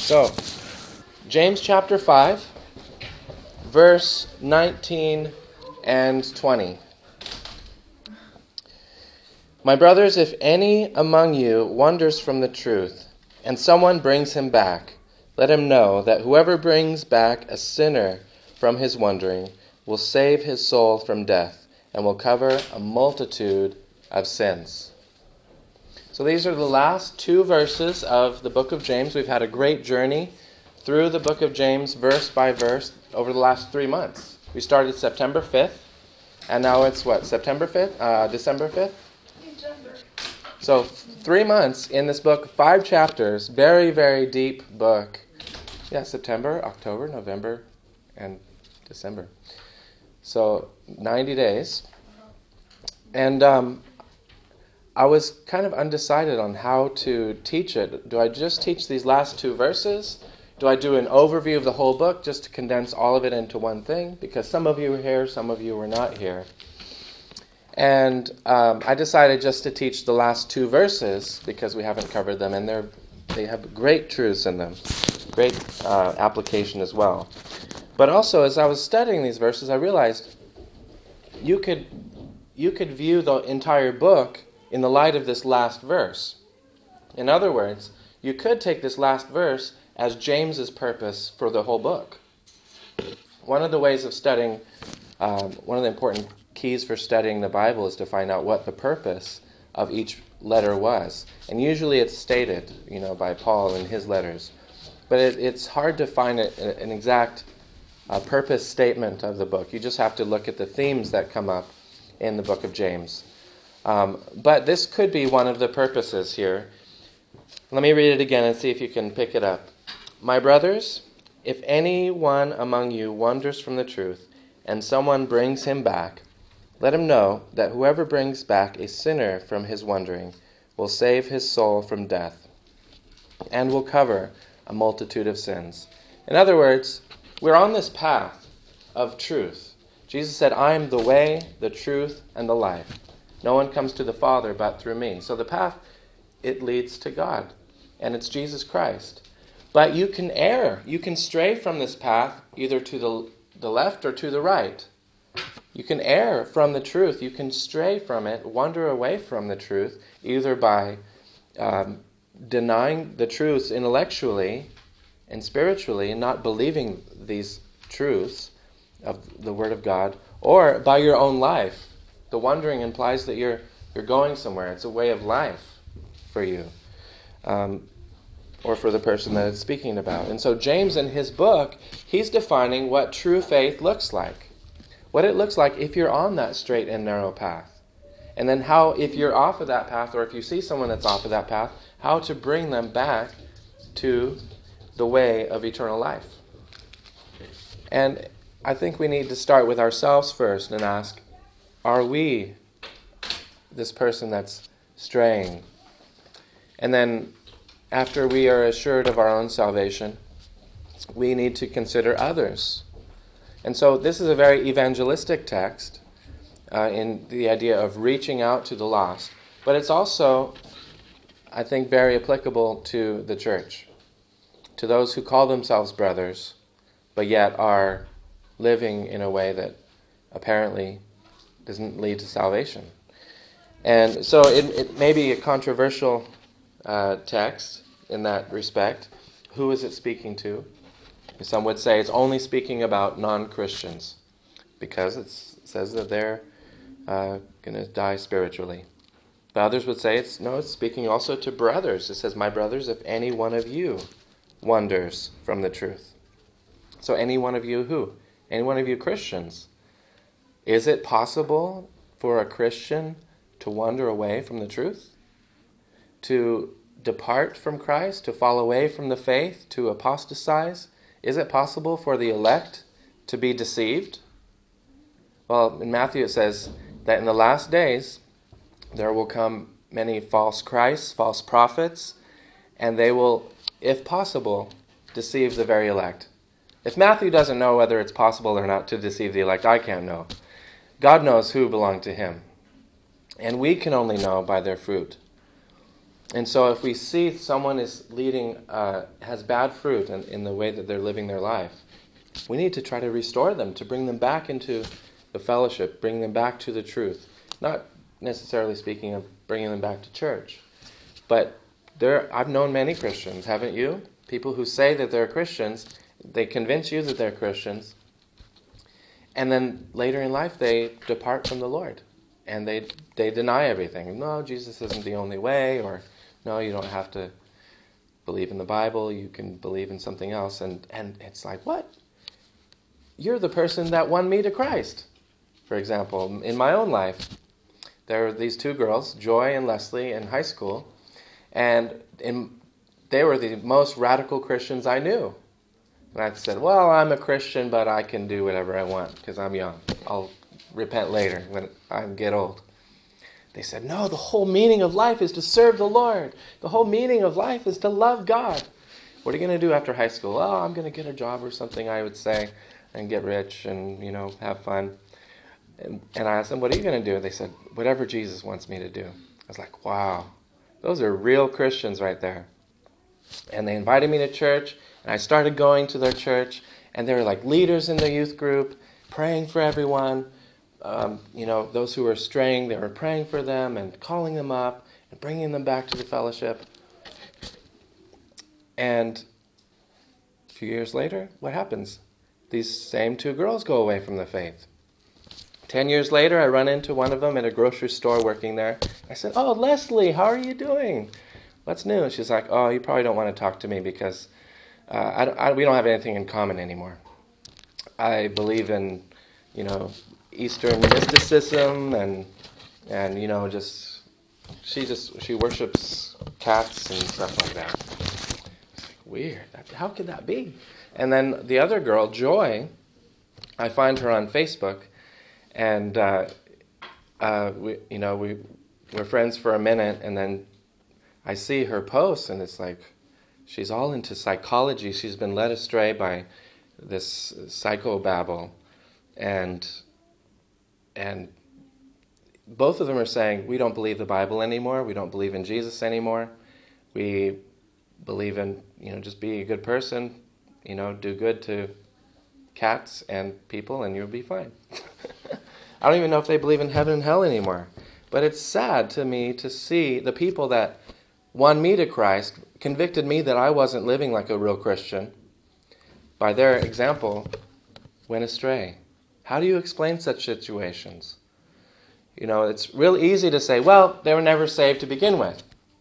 So, James chapter 5, verse 19 and 20. My brothers, if any among you wanders from the truth, and someone brings him back, let him know that whoever brings back a sinner from his wandering will save his soul from death, and will cover a multitude of sins. So these are the last two verses of the book of James. We've had a great journey through the book of James, verse by verse, over the last 3 months. We started September 5th, and now it's September 5th? December 5th? December. So 3 months in this book, 5 chapters, very, very deep book. Yeah, September, October, November, and December. So 90 days. And I was kind of undecided on how to teach it. Do I just teach these last 2 verses? Do I do an overview of the whole book just to condense all of it into one thing? Because some of you were here, some of you were not here. And I decided just to teach the last 2 verses because we haven't covered them, and they have great truths in them, great application as well. But also, as I was studying these verses, I realized you could view the entire book in the light of this last verse. In other words, you could take this last verse as James's purpose for the whole book. One of the ways of studying, one of the important keys for studying the Bible is to find out what the purpose of each letter was. And usually it's stated, by Paul in his letters. But it's hard to find an exact purpose statement of the book. You just have to look at the themes that come up in the book of James. But this could be one of the purposes here. Let me read it again and see if you can pick it up. My brothers, if anyone among you wanders from the truth, and someone brings him back, let him know that whoever brings back a sinner from his wandering will save his soul from death, and will cover a multitude of sins. In other words, we're on this path of truth. Jesus said, I am the way, the truth, and the life. No one comes to the Father but through me. So the path, it leads to God, and it's Jesus Christ. But you can err. You can stray from this path either to the left or to the right. You can err from the truth. You can stray from it, wander away from the truth, either by denying the truths intellectually and spiritually and not believing these truths of the Word of God, or by your own life. The wandering implies that you're going somewhere. It's a way of life for you, or for the person that it's speaking about. And so James, in his book, he's defining what true faith looks like. What it looks like if you're on that straight and narrow path. And then how, if you're off of that path, or if you see someone that's off of that path, how to bring them back to the way of eternal life. And I think we need to start with ourselves first and ask, are we this person that's straying? And then, after we are assured of our own salvation, we need to consider others. And so this is a very evangelistic text in the idea of reaching out to the lost. But it's also, I think, very applicable to the church, to those who call themselves brothers, but yet are living in a way that apparently doesn't lead to salvation. And so it may be a controversial text in that respect. Who is it speaking to? Some would say it's only speaking about non-Christians because it says that they're going to die spiritually. But others would say it's speaking also to brothers. It says, my brothers, if any one of you wanders from the truth. So any one of you who? Any one of you Christians. Is it possible for a Christian to wander away from the truth? To depart from Christ? To fall away from the faith? To apostatize? Is it possible for the elect to be deceived? Well, in Matthew it says that in the last days there will come many false Christs, false prophets, and they will, if possible, deceive the very elect. If Matthew doesn't know whether it's possible or not to deceive the elect, I can't know. God knows who belong to him. And we can only know by their fruit. And so if we see someone is leading, has bad fruit in the way that they're living their life, we need to try to restore them, to bring them back into the fellowship, bring them back to the truth. Not necessarily speaking of bringing them back to church, but I've known many Christians, haven't you? People who say that they're Christians, they convince you that they're Christians, and then later in life they depart from the Lord, and they deny everything. No, Jesus isn't the only way, or no, you don't have to believe in the Bible, you can believe in something else. And it's like, what? You're the person that won me to Christ. For example, in my own life, there were these two girls, Joy and Leslie, in high school, and they were the most radical Christians I knew. And I said, well, I'm a Christian, but I can do whatever I want because I'm young. I'll repent later when I get old. They said, no, the whole meaning of life is to serve the Lord. The whole meaning of life is to love God. What are you going to do after high school? Oh, I'm going to get a job or something, I would say, and get rich and, have fun. And I asked them, what are you going to do? They said, whatever Jesus wants me to do. I was like, wow, those are real Christians right there. And they invited me to church, and I started going to their church, and they were like leaders in the youth group, praying for everyone. Those who were straying, they were praying for them and calling them up and bringing them back to the fellowship. And a few years later, what happens? These same two girls go away from the faith. 10 years later, I run into one of them at a grocery store working there. I said, oh, Leslie, how are you doing? What's new? And she's like, oh, you probably don't want to talk to me because we don't have anything in common anymore. I believe in, Eastern mysticism and she worships cats and stuff like that. It's like, weird. How could that be? And then the other girl, Joy, I find her on Facebook, and we're friends for a minute, and then I see her posts, and it's like she's all into psychology. She's been led astray by this psychobabble, and both of them are saying, we don't believe the Bible anymore. We don't believe in Jesus anymore. We believe in, just be a good person, do good to cats and people, and you'll be fine. I don't even know if they believe in heaven and hell anymore. But it's sad to me to see the people that won me to Christ, convicted me that I wasn't living like a real Christian, by their example, went astray. How do you explain such situations? It's real easy to say, well, they were never saved to begin with.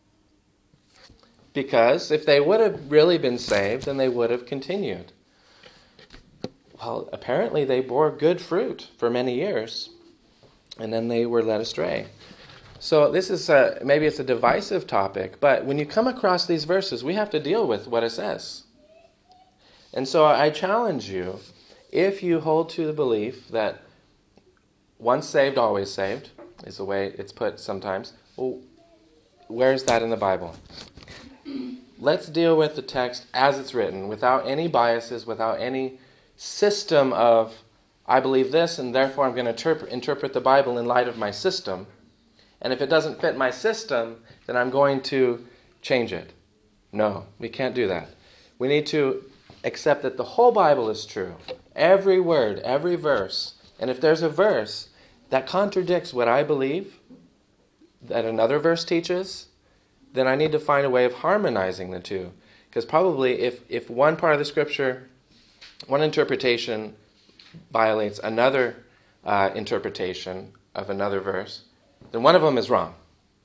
Because if they would have really been saved, then they would have continued. Well, apparently they bore good fruit for many years, and then they were led astray. So this is maybe it's a divisive topic, but when you come across these verses, we have to deal with what it says. And so I challenge you, if you hold to the belief that once saved, always saved, is the way it's put sometimes, well, where's that in the Bible? Let's deal with the text as it's written, without any biases, without any system of, I believe this, and therefore I'm going to interpret the Bible in light of my system. And if it doesn't fit my system, then I'm going to change it. No, we can't do that. We need to accept that the whole Bible is true. Every word, every verse. And if there's a verse that contradicts what I believe, that another verse teaches, then I need to find a way of harmonizing the two. Because probably if one part of the Scripture, one interpretation violates another interpretation of another verse, then one of them is wrong.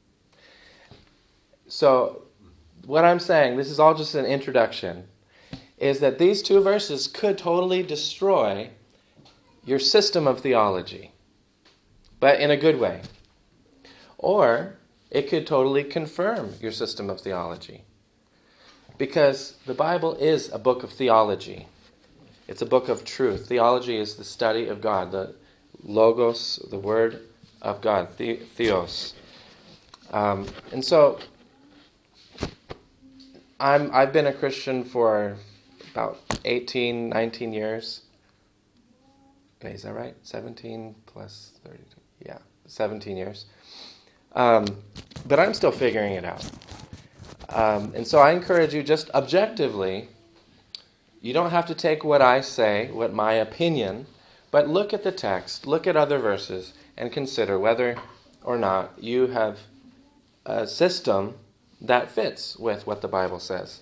So what I'm saying, this is all just an introduction, is that these two verses could totally destroy your system of theology, but in a good way. Or it could totally confirm your system of theology. Because the Bible is a book of theology. It's a book of truth. Theology is the study of God, the logos, the word of God, theos. And so I've been a Christian for about 18, 19 years. Okay, is that right? 17 plus 32. Yeah, 17 years. But I'm still figuring it out. And so I encourage you, just objectively, you don't have to take what I say, what my opinion, but look at the text, look at other verses, and consider whether or not you have a system that fits with what the Bible says.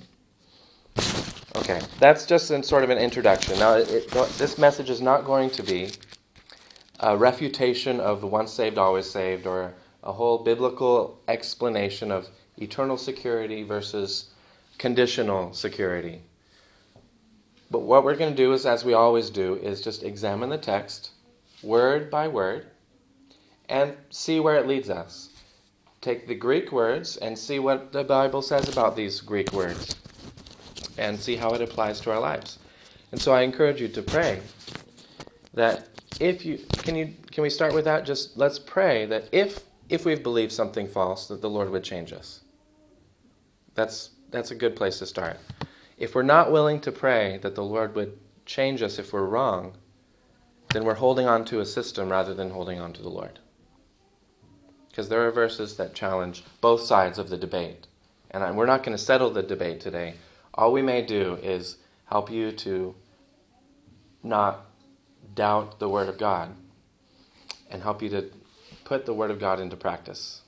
Okay, that's just sort of an introduction. Now, this message is not going to be a refutation of the once saved, always saved, or a whole biblical explanation of eternal security versus conditional security. But what we're going to do is, as we always do, is just examine the text word by word and see where it leads us. Take the Greek words and see what the Bible says about these Greek words and see how it applies to our lives. And so I encourage you to pray that can we start with that? Just let's pray that if we've believed something false, that the Lord would change us. That's a good place to start. If we're not willing to pray that the Lord would change us if we're wrong, then we're holding on to a system rather than holding on to the Lord. Because there are verses that challenge both sides of the debate. And we're not going to settle the debate today. All we may do is help you to not doubt the Word of God and help you to put the Word of God into practice.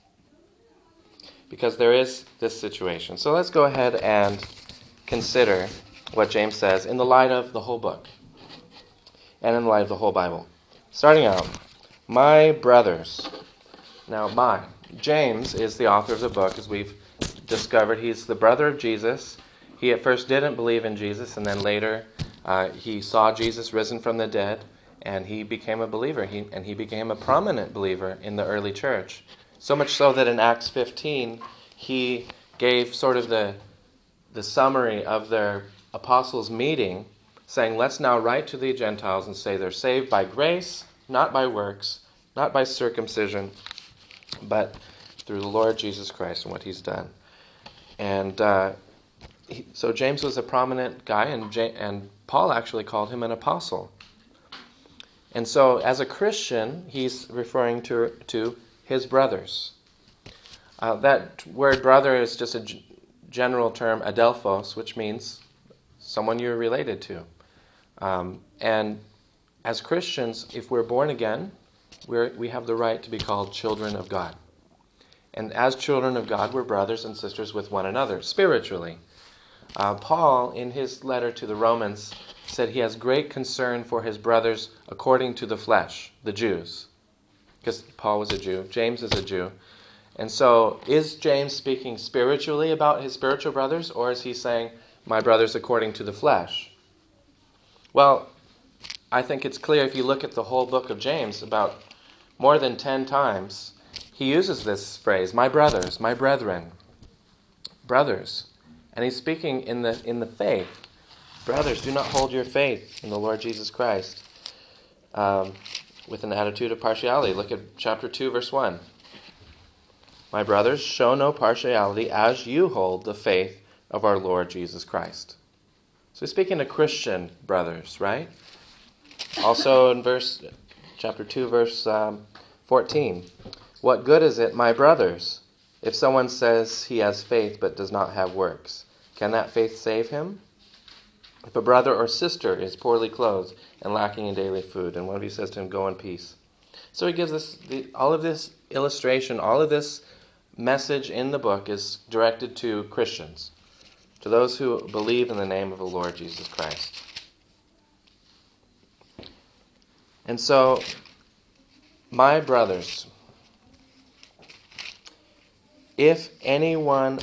Because there is this situation. So let's go ahead and consider what James says in the light of the whole book and in the light of the whole Bible. Starting out, my brothers. Now, James is the author of the book, as we've discovered. He's the brother of Jesus. He at first didn't believe in Jesus, and then later he saw Jesus risen from the dead, and he became a believer. He became a prominent believer in the early church. So much so that in Acts 15, he gave sort of the summary of their apostles' meeting, saying, let's now write to the Gentiles and say they're saved by grace, not by works, not by circumcision, but through the Lord Jesus Christ and what he's done. And so James was a prominent guy, and Paul actually called him an apostle. And so as a Christian, he's referring to his brothers. That word brother is just a general term, adelphos, which means someone you're related to. And as Christians, if we're born again, we have the right to be called children of God. And as children of God, we're brothers and sisters with one another, spiritually. Paul, in his letter to the Romans, said he has great concern for his brothers according to the flesh, the Jews. Because Paul was a Jew, James is a Jew. And so, is James speaking spiritually about his spiritual brothers, or is he saying, my brothers according to the flesh? Well, I think it's clear if you look at the whole book of James, about more than 10 times, he uses this phrase, my brothers, my brethren, brothers. And he's speaking in the faith. Brothers, do not hold your faith in the Lord Jesus Christ with an attitude of partiality. Look at chapter 2, verse 1. My brothers, show no partiality as you hold the faith of our Lord Jesus Christ. So he's speaking to Christian brothers, right? Also in chapter 2, verse 14. What good is it, my brothers, if someone says he has faith but does not have works? Can that faith save him? If a brother or sister is poorly clothed and lacking in daily food, and one of you says to him, go in peace. So he gives us all of this illustration, all of this message in the book is directed to Christians, to those who believe in the name of the Lord Jesus Christ. And so, my brothers, if anyone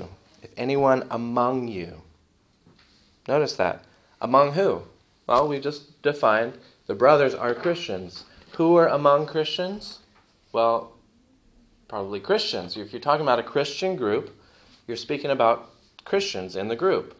among you, notice that, among who? Well, we just defined the brothers are Christians. Who are among Christians? Well, probably Christians. If you're talking about a Christian group, you're speaking about Christians in the group.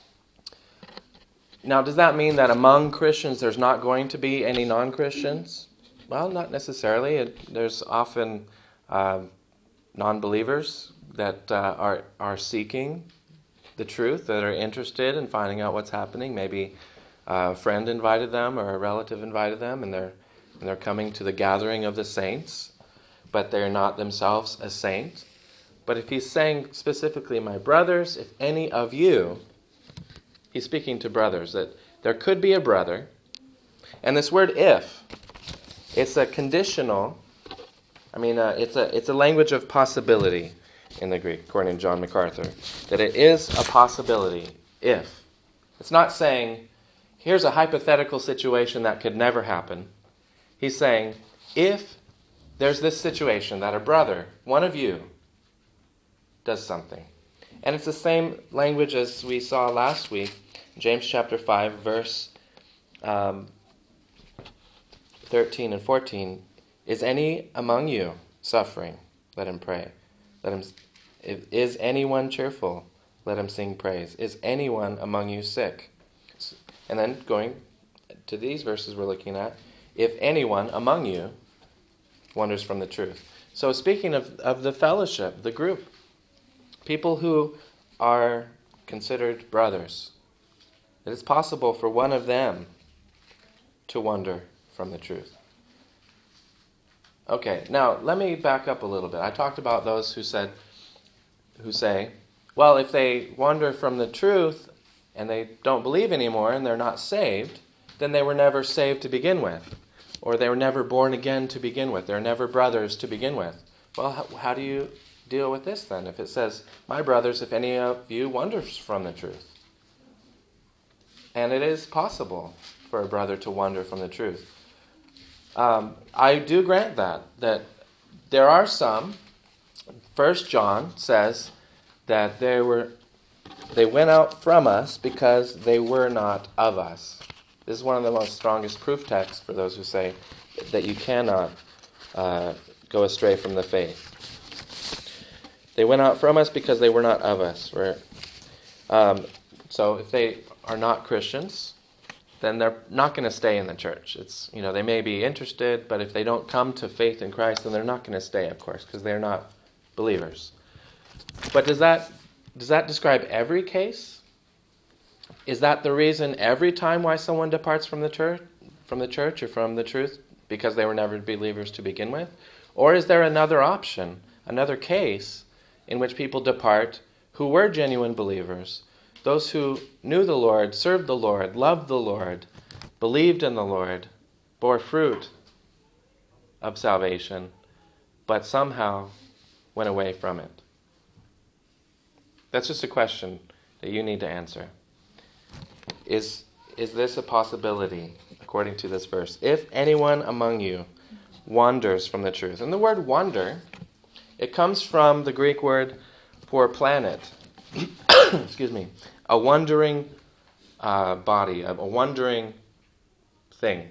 Now, does that mean that among Christians there's not going to be any non-Christians? Well, not necessarily. There's often non-believers that are seeking the truth, that are interested in finding out what's happening. Maybe a friend invited them or a relative invited them, and they're coming to the gathering of the saints, but they're not themselves a saint. But if he's saying specifically, my brothers, if any of you, he's speaking to brothers, that there could be a brother. And this word if, it's a conditional, it's a language of possibility in the Greek, according to John MacArthur, that it is a possibility if. It's not saying, here's a hypothetical situation that could never happen. He's saying, if there's this situation that a brother, one of you, does something. And it's the same language as we saw last week, James chapter 5, verse 13 and 14. Is any among you suffering? Let him pray. Is anyone cheerful? Let him sing praise. Is anyone among you sick? And then going to these verses we're looking at, if anyone among you wanders from the truth. So speaking of the fellowship, the group, people who are considered brothers, it is possible for one of them to wander from the truth. Okay, now let me back up a little bit. I talked about those who say, well, if they wander from the truth and they don't believe anymore and they're not saved, then they were never saved to begin with. Or they were never born again to begin with. They're never brothers to begin with. Well, how do you deal with this then? If it says, my brothers, if any of you wanders from the truth. And it is possible for a brother to wander from the truth. I do grant that there are some. 1 John says that they went out from us because they were not of us. This is one of the most strongest proof texts for those who say that you cannot go astray from the faith. They went out from us because they were not of us. So if they are not Christians, then they're not going to stay in the church. They may be interested, but if they don't come to faith in Christ, then they're not going to stay, of course, because they're not believers. But does that describe every case? Is that the reason every time why someone departs from the church or from the truth? Because they were never believers to begin with? Or is there another option, another case, in which people depart who were genuine believers, those who knew the Lord, served the Lord, loved the Lord, believed in the Lord, bore fruit of salvation, but somehow went away from it? That's just a question that you need to answer. Is this a possibility, according to this verse? If anyone among you wanders from the truth. And the word wander, it comes from the Greek word for planet. Excuse me. A wandering body, a wandering thing.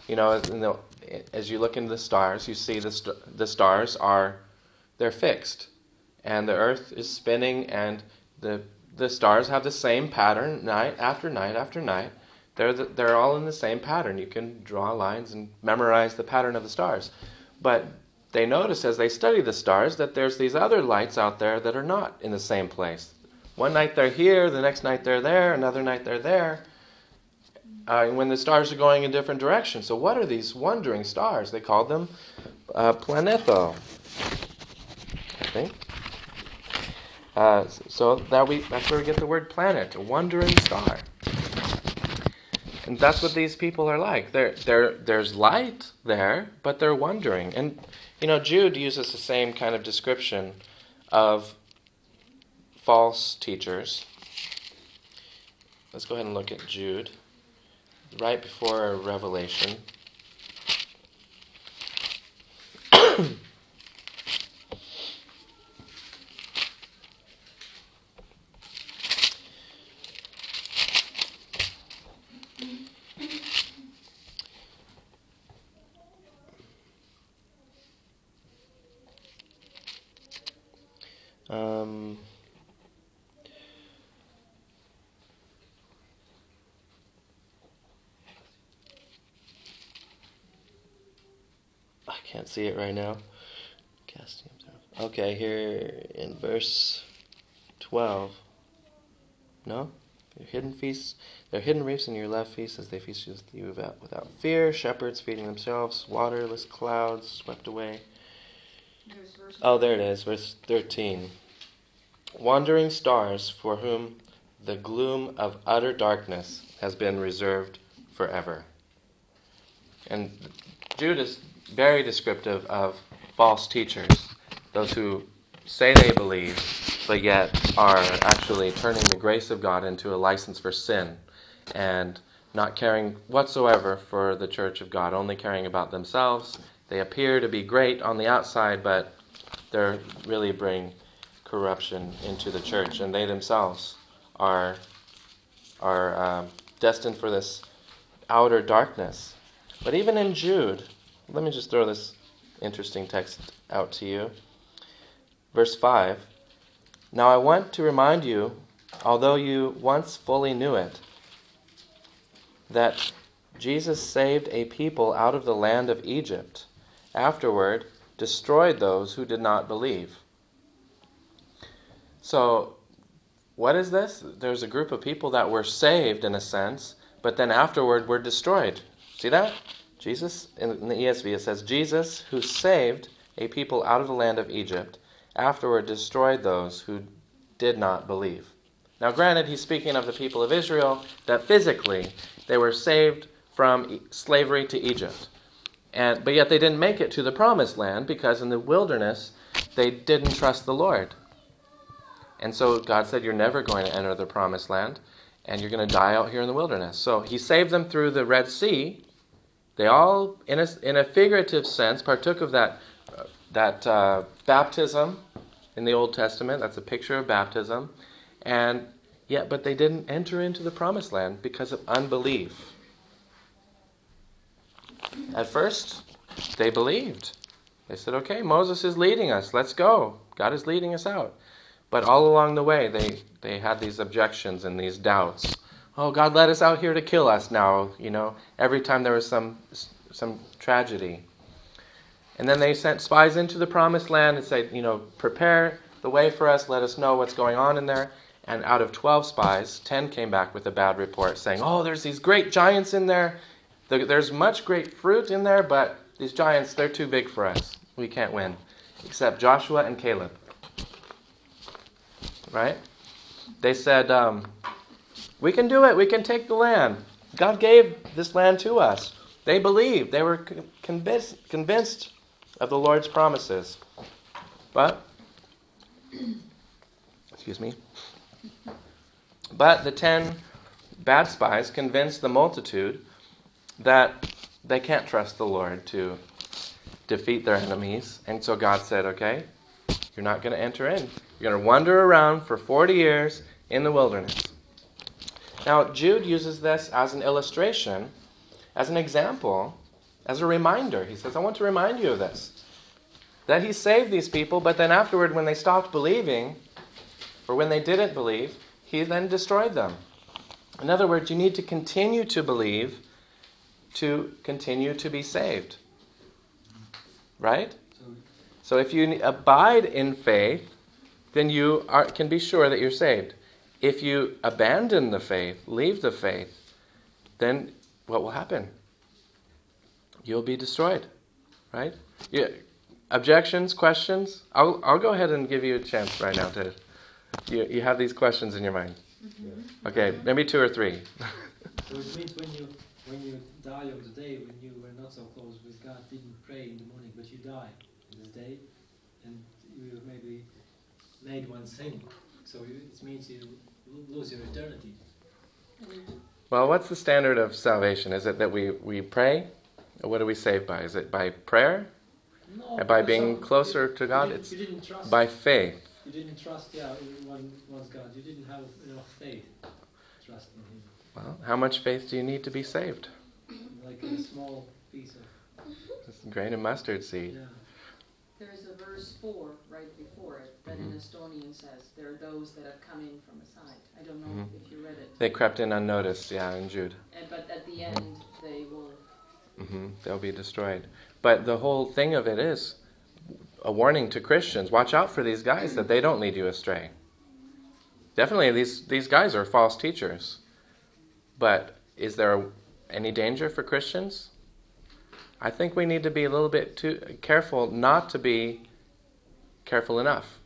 As you look into the stars, you see the stars they're fixed. And the earth is spinning, and the stars have the same pattern night after night after night. They're all in the same pattern. You can draw lines and memorize the pattern of the stars. But they notice as they study the stars that there's these other lights out there that are not in the same place. One night they're here, the next night they're there, another night they're there. When the stars are going in different directions. So what are these wandering stars? They call them planetho, I think. So that's where we get the word planet, a wandering star. And that's what these people are like. There's light there, but they're wandering. And, Jude uses the same kind of description of false teachers. Let's go ahead and look at Jude, right before Revelation. I can't see it right now. Okay, here in verse 12. No? Your hidden feasts, their hidden reefs in your left feast as they feast with you without fear. Shepherds feeding themselves, waterless clouds swept away. Oh, there it is, verse 13. Wandering stars for whom the gloom of utter darkness has been reserved forever. And Jude is very descriptive of false teachers, those who say they believe, but yet are actually turning the grace of God into a license for sin and not caring whatsoever for the church of God, only caring about themselves. They appear to be great on the outside, but they really bring corruption into the church, and they themselves are destined for this outer darkness. But even in Jude, let me just throw this interesting text out to you. Verse 5, "Now I want to remind you, although you once fully knew it, that Jesus saved a people out of the land of Egypt, afterward destroyed those who did not believe." So, what is this? There's a group of people that were saved in a sense, but then afterward were destroyed. See that? Jesus, in the ESV it says, "Jesus, who saved a people out of the land of Egypt, afterward destroyed those who did not believe." Now granted, he's speaking of the people of Israel, that physically they were saved from slavery to Egypt. But yet they didn't make it to the promised land because in the wilderness they didn't trust the Lord. And so God said, you're never going to enter the promised land, and you're going to die out here in the wilderness. So he saved them through the Red Sea. They all, in a figurative sense, partook of that baptism in the Old Testament. That's a picture of baptism. But they didn't enter into the promised land because of unbelief. At first, they believed. They said, okay, Moses is leading us. Let's go. God is leading us out. But all along the way, they had these objections and these doubts. Oh, God led us out here to kill us now, every time there was some tragedy. And then they sent spies into the promised land and said, prepare the way for us, let us know what's going on in there. And out of 12 spies, 10 came back with a bad report saying, oh, there's these great giants in there. There's much great fruit in there, but these giants, they're too big for us. We can't win. Except Joshua and Caleb. Right? They said, we can do it. We can take the land. God gave this land to us. They believed. They were convinced of the Lord's promises. But the 10 bad spies convinced the multitude that they can't trust the Lord to defeat their enemies. And so God said, okay, you're not going to enter in. You're going to wander around for 40 years in the wilderness. Now, Jude uses this as an illustration, as an example, as a reminder. He says, I want to remind you of this. That he saved these people, but then afterward, when they stopped believing, or when they didn't believe, he then destroyed them. In other words, you need to continue to believe to continue to be saved. Right? So if you abide in faith, then you can be sure that you're saved. If you abandon the faith, leave the faith, then what will happen? You'll be destroyed. Right? Yeah. Objections, questions? I'll go ahead and give you a chance right now to... You have these questions in your mind. Mm-hmm. Okay, maybe 2 or 3. So it means when you die of the day, when you were not so close with God, didn't pray in the morning, but you die in this day, and you maybe made one sin. So it means you lose your eternity. Well, what's the standard of salvation? Is it that we pray? Or what are we saved by? Is it by prayer? No, And by being closer to God? You didn't trust. By faith. You didn't trust, one's God. You didn't have enough faith, trust in Him. Well, how much faith do you need to be saved? Like a small piece of... Just a grain of mustard seed. Yeah. There's a verse 4 right before it that in Estonian says, there are those that have come in from the side. I don't know if you read it. They crept in unnoticed, in Jude. But at the end, they will... They'll be destroyed. But the whole thing of it is a warning to Christians. Watch out for these guys that they don't lead you astray. Definitely, these guys are false teachers. But is there any danger for Christians? I think we need to be a little bit too careful not to be careful enough.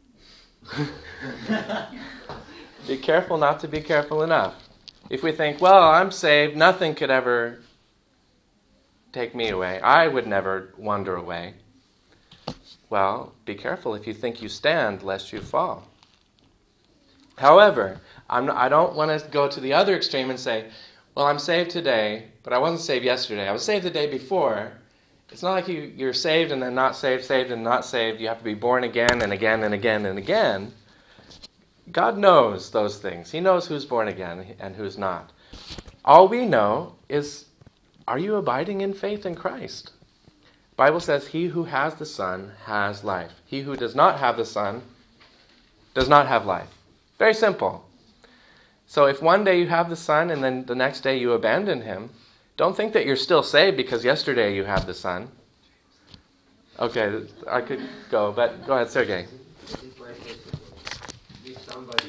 Be careful not to be careful enough. If we think, well, I'm saved, nothing could ever take me away. I would never wander away. Well, be careful if you think you stand, lest you fall. However, I don't want to go to the other extreme and say, well, I'm saved today, but I wasn't saved yesterday. I was saved the day before. It's not like you're saved and then not saved, saved and not saved. You have to be born again and again and again and again. God knows those things. He knows who's born again and who's not. All we know is, are you abiding in faith in Christ? The Bible says, he who has the Son has life. He who does not have the Son does not have life. Very simple. So if one day you have the Son and then the next day you abandon him, don't think that you're still saved because yesterday you had the Son. Okay, I could go, but go ahead, Sergey. If somebody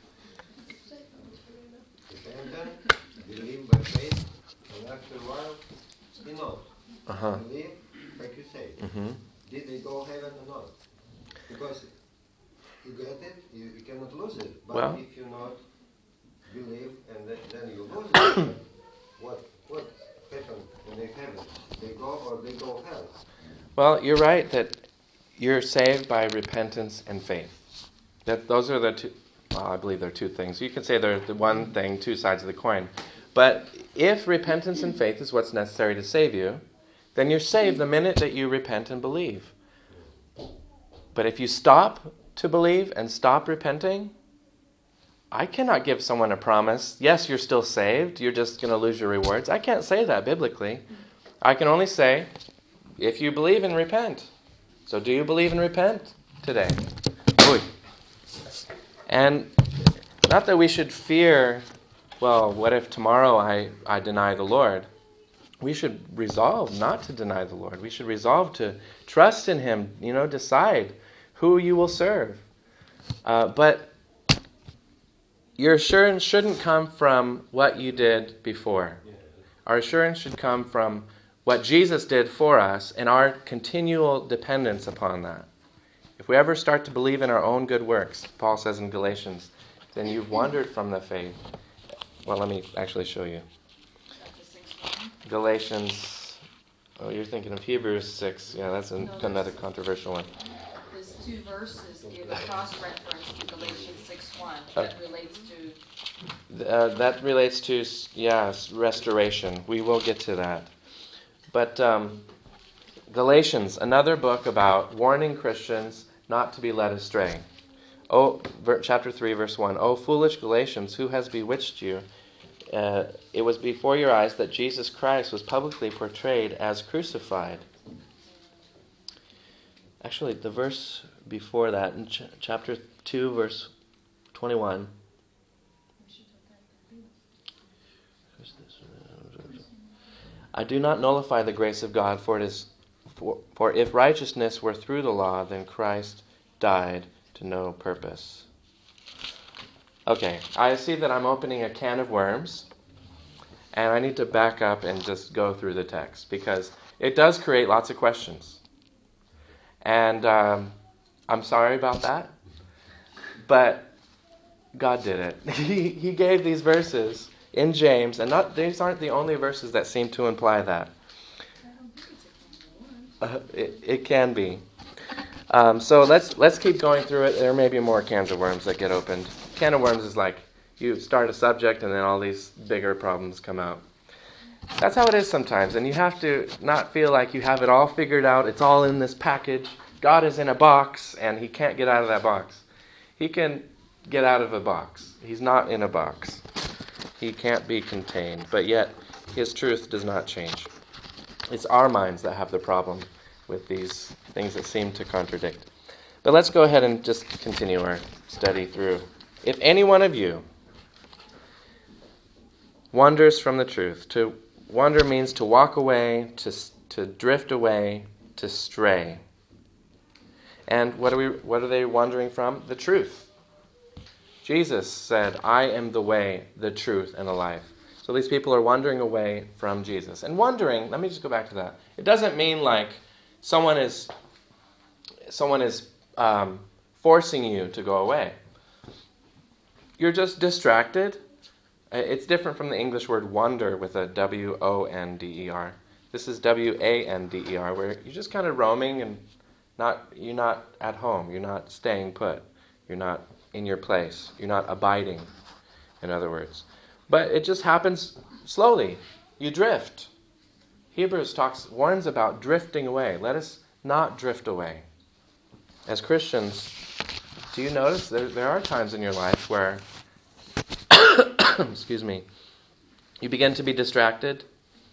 abandoned, believe by faith, and after a while, he knows. Believe, like you say. Did they go heaven or not? Because you get it, you cannot lose it. But Well, if you not believe and then you lose it, what happens when they heaven? They go or they go hell? Well, you're right that you're saved by repentance and faith. That those are the two. Well, I believe they're two things. You can say they're the one thing, two sides of the coin. But if repentance and faith is what's necessary to save you, then you're saved the minute that you repent and believe. But if you stop to believe and stop repenting, I cannot give someone a promise. Yes, you're still saved. You're just going to lose your rewards. I can't say that biblically. I can only say, if you believe and repent. So do you believe and repent today? Oy. And not that we should fear, well, what if tomorrow I deny the Lord? We should resolve not to deny the Lord. We should resolve to trust in him, decide who you will serve. But your assurance shouldn't come from what you did before. Our assurance should come from what Jesus did for us and our continual dependence upon that. If we ever start to believe in our own good works, Paul says in Galatians, then you've wandered from the faith. Well, let me actually show you. Galatians, you're thinking of Hebrews 6. Yeah, that's another controversial one. There's two verses give a cross-reference to Galatians 6:1 that relates to... that relates to, restoration. We will get to that. But Galatians, another book about warning Christians not to be led astray. Chapter 3, verse 1. O foolish Galatians, who has bewitched you? It was before your eyes that Jesus Christ was publicly portrayed as crucified. Actually, the verse before that, in chapter 2, verse 21. I do not nullify the grace of God, for if righteousness were through the law, then Christ died to no purpose. Okay, I see that I'm opening a can of worms, and I need to back up and just go through the text, because it does create lots of questions. And I'm sorry about that, but God did it. He gave these verses in James, and these aren't the only verses that seem to imply that. It can be. So let's keep going through it. There may be more cans of worms that get opened. Can of worms is like you start a subject and then all these bigger problems come out. That's how it is sometimes, and you have to not feel like you have it all figured out. It's all in this package. God is in a box, and he can't get out of that box. He can get out of a box. He's not in a box. He can't be contained, but yet his truth does not change. It's our minds that have the problem with these things that seem to contradict. But let's go ahead and just continue our study through. If any one of you wanders from the truth, to wander means to walk away, to drift away, to stray. And what are they wandering from? The truth. Jesus said, I am the way, the truth, and the life. So these people are wandering away from Jesus. And wandering, let me just go back to that. It doesn't mean like someone is forcing you to go away. You're just distracted. It's different from the English word wonder with a W-O-N-D-E-R. This is W-A-N-D-E-R, where you're just kind of roaming and you're not at home. You're not staying put. You're not in your place. You're not abiding, in other words. But it just happens slowly. You drift. Hebrews warns about drifting away. Let us not drift away. As Christians, do you notice there are times in your life where excuse me, you begin to be distracted.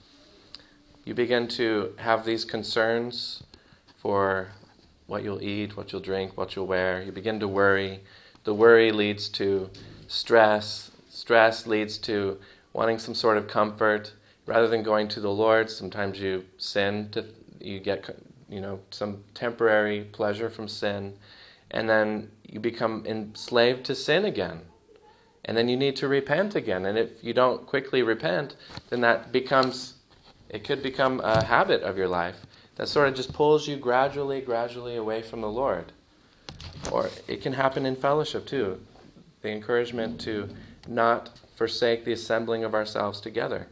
You begin to have these concerns for what you'll eat, what you'll drink, what you'll wear. You begin to worry. The worry leads to stress. Stress leads to wanting some sort of comfort. Rather than going to the Lord, sometimes you sin. You get some temporary pleasure from sin. And then you become enslaved to sin again. And then you need to repent again. And if you don't quickly repent, then it could become a habit of your life that sort of just pulls you gradually away from the Lord. Or it can happen in fellowship too. The encouragement to not forsake the assembling of ourselves together,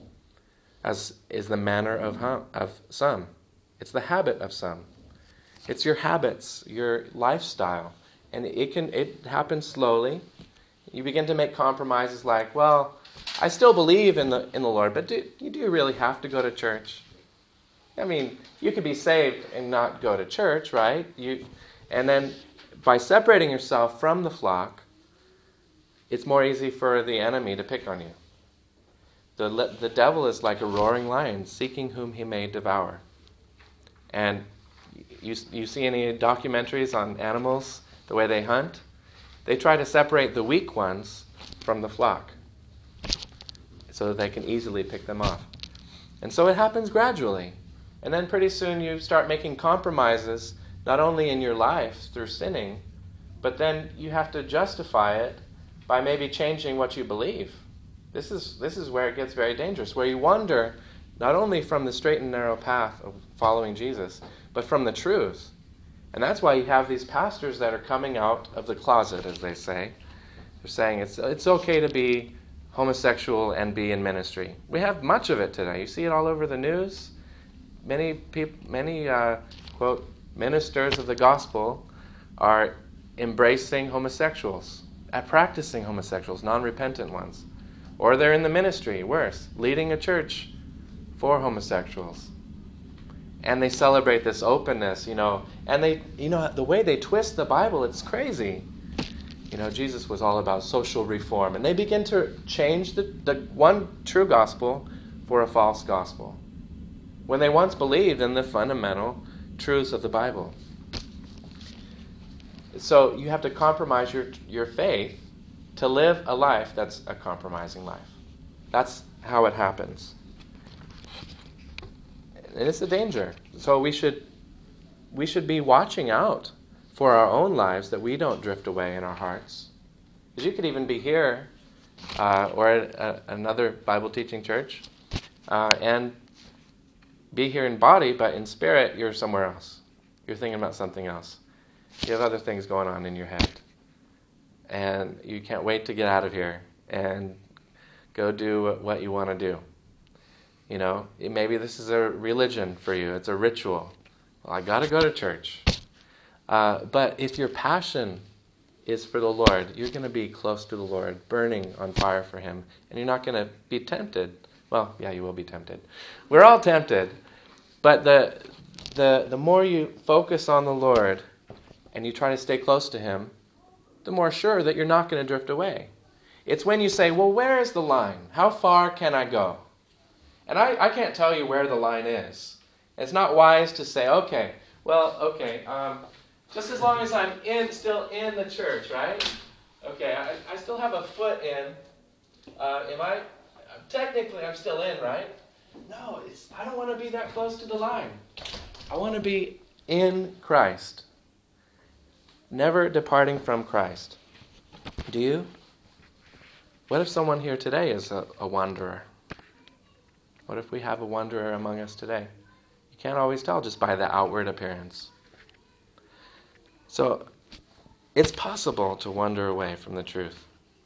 as is the manner of some. It's the habit of some. It's your habits, your lifestyle. And it happens slowly. You begin to make compromises like, well, I still believe in the Lord, but do you really have to go to church? I mean, you could be saved and not go to church, right? And then by separating yourself from the flock, it's more easy for the enemy to pick on you. The devil is like a roaring lion, seeking whom he may devour. And you see any documentaries on animals, the way they hunt? They try to separate the weak ones from the flock so that they can easily pick them off. And so it happens gradually. And then pretty soon you start making compromises, not only in your life through sinning, but then you have to justify it by maybe changing what you believe. This is where it gets very dangerous, where you wander not only from the straight and narrow path of following Jesus, but from the truth. And that's why you have these pastors that are coming out of the closet, as they say. They're saying it's okay to be homosexual and be in ministry. We have much of it today. You see it all over the news. Many quote, ministers of the gospel are embracing homosexuals, practicing homosexuals, non-repentant ones. Or they're in the ministry, worse, leading a church for homosexuals. And they celebrate this openness, and they, the way they twist the Bible, it's crazy. Jesus was all about social reform, and they begin to change the one true gospel for a false gospel, when they once believed in the fundamental truths of the Bible. So you have to compromise your faith to live a life that's a compromising life. That's how it happens. And it's a danger. So we should be watching out for our own lives that we don't drift away in our hearts. Because you could even be here or at another Bible teaching church and be here in body, but in spirit you're somewhere else. You're thinking about something else. You have other things going on in your head. And you can't wait to get out of here and go do what you want to do. Maybe this is a religion for you. It's a ritual. Well, I got to go to church. But if your passion is for the Lord, you're going to be close to the Lord, burning on fire for Him, and you're not going to be tempted. Well, yeah, you will be tempted. We're all tempted. But the more you focus on the Lord and you try to stay close to Him, the more sure that you're not going to drift away. It's when you say, well, where is the line? How far can I go? And I can't tell you where the line is. It's not wise to say, just as long as I'm still in the church, right? Okay, I still have a foot in. Technically, I'm still in, right? No, I don't want to be that close to the line. I want to be in Christ. Never departing from Christ. Do you? What if someone here today is a wanderer? What if we have a wanderer among us today? You can't always tell just by the outward appearance. So it's possible to wander away from the truth.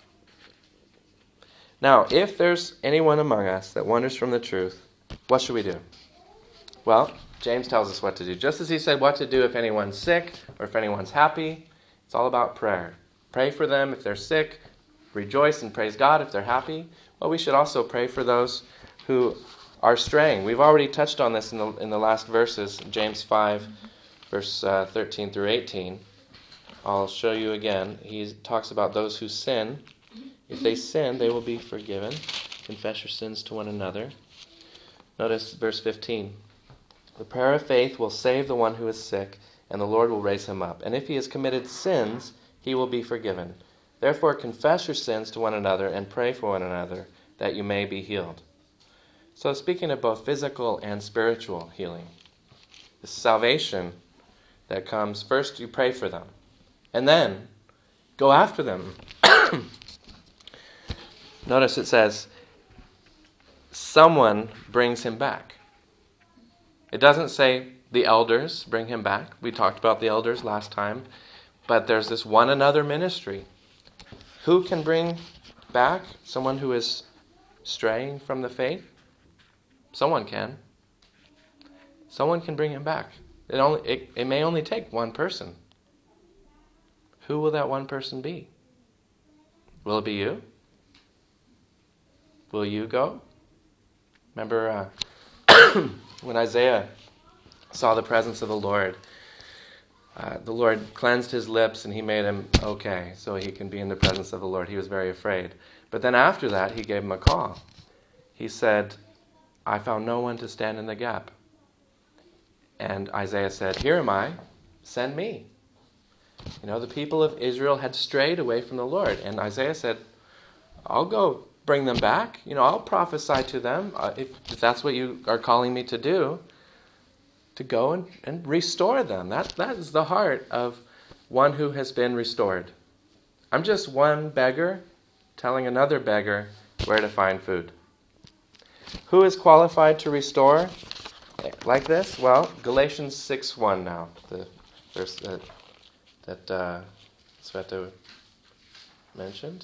Now, if there's anyone among us that wanders from the truth, what should we do? Well, James tells us what to do. Just as he said what to do if anyone's sick or if anyone's happy, it's all about prayer. Pray for them if they're sick. Rejoice and praise God if they're happy. Well, we should also pray for those who are straying. We've already touched on this in the last verses, James 5, verse 13 through 18. I'll show you again. He talks about those who sin. If they sin, they will be forgiven. Confess your sins to one another. Notice verse 15. The prayer of faith will save the one who is sick, and the Lord will raise him up. And if he has committed sins, he will be forgiven. Therefore, confess your sins to one another and pray for one another, that you may be healed. So speaking of both physical and spiritual healing, the salvation that comes, first you pray for them, and then go after them. Notice it says, someone brings him back. It doesn't say the elders bring him back. We talked about the elders last time. But there's this one another ministry. Who can bring back someone who is straying from the faith? Someone can. Someone can bring him back. It may only take one person. Who will that one person be? Will it be you? Will you go? Remember when Isaiah saw the presence of the Lord cleansed his lips and he made him okay so he can be in the presence of the Lord. He was very afraid. But then after that, he gave him a call. He said, I found no one to stand in the gap. And Isaiah said, here am I, send me. The people of Israel had strayed away from the Lord. And Isaiah said, I'll go bring them back. I'll prophesy to them if that's what you are calling me to do, to go and restore them. That is the heart of one who has been restored. I'm just one beggar telling another beggar where to find food. Who is qualified to restore like this? Well, Galatians 6:1 now, the verse that Sveta mentioned.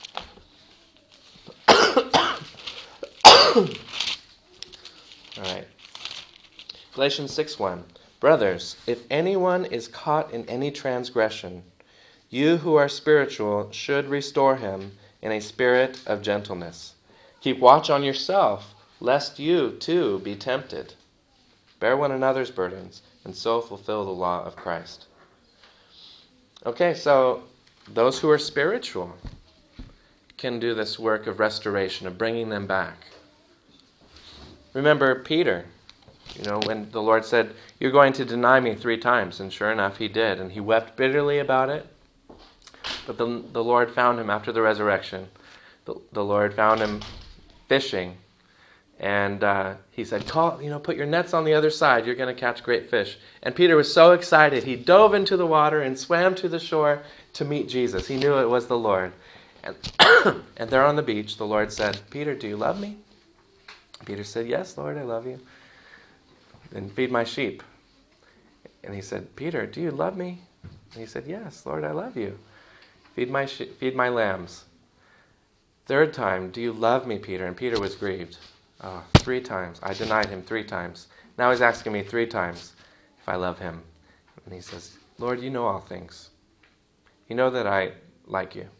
All right. Galatians 6:1. Brothers, if anyone is caught in any transgression, you who are spiritual should restore him in a spirit of gentleness. Keep watch on yourself, lest you too be tempted. Bear one another's burdens, and so fulfill the law of Christ. Okay, so those who are spiritual can do this work of restoration, of bringing them back. Remember Peter, when the Lord said, you're going to deny me 3 times, and sure enough, he did, and he wept bitterly about it. But the Lord found him after the resurrection. The Lord found him fishing, and he said, put your nets on the other side, you're going to catch great fish. And Peter was so excited, he dove into the water and swam to the shore to meet Jesus. He knew it was the Lord. And, and there on the beach, the Lord said, Peter, do you love me? Peter said, yes, Lord, I love you. Then feed my sheep. And he said, Peter, do you love me? And he said, yes, Lord, I love you. Feed my lambs. 3rd time, do you love me, Peter? And Peter was grieved. 3 times. I denied him 3 times. Now he's asking me 3 times if I love him. And he says, Lord, you know all things. You know that I like you.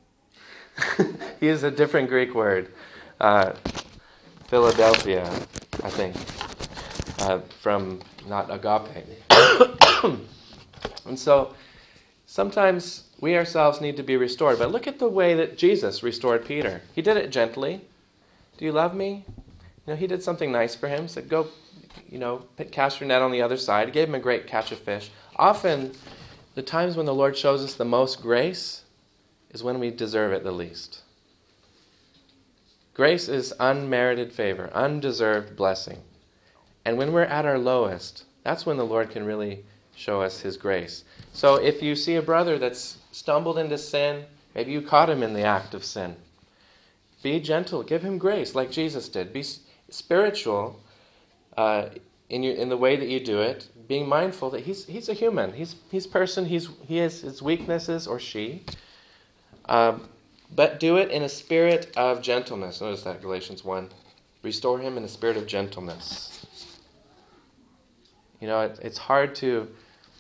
He uses a different Greek word. Philadelphia, I think. From not agape. And so sometimes we ourselves need to be restored. But look at the way that Jesus restored Peter. He did it gently. Do you love me? He did something nice for him. He said, go, cast your net on the other side. He gave him a great catch of fish. Often, the times when the Lord shows us the most grace is when we deserve it the least. Grace is unmerited favor, undeserved blessing. And when we're at our lowest, that's when the Lord can really show us his grace. So if you see a brother that's stumbled into sin, maybe you caught him in the act of sin, be gentle, give him grace like Jesus did. Be spiritual in the way that you do it, being mindful that he's a human. He's a person. He has his weaknesses, or she. But do it in a spirit of gentleness. Notice that, Galatians 1. Restore him in a spirit of gentleness. It's hard to...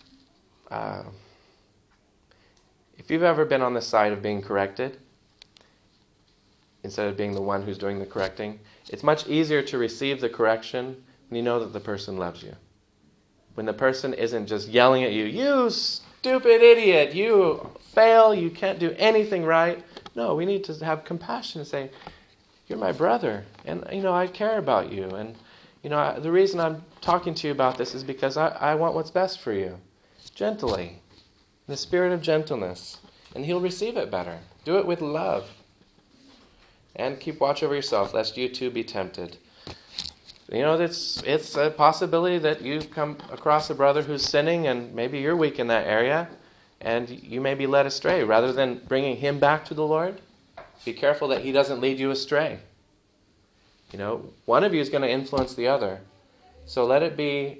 if you've ever been on the side of being corrected, instead of being the one who's doing the correcting, it's much easier to receive the correction when you know that the person loves you. When the person isn't just yelling at you, "You stupid idiot, you fail, you can't do anything right." No, we need to have compassion and say, "You're my brother, and I care about you, and the reason I'm talking to you about this is because I want what's best for you." Gently, in the spirit of gentleness, and he'll receive it better. Do it with love. And keep watch over yourself, lest you too be tempted. It's a possibility that you come across a brother who's sinning, and maybe you're weak in that area, and you may be led astray. Rather than bringing him back to the Lord, be careful that he doesn't lead you astray. One of you is going to influence the other. So let it be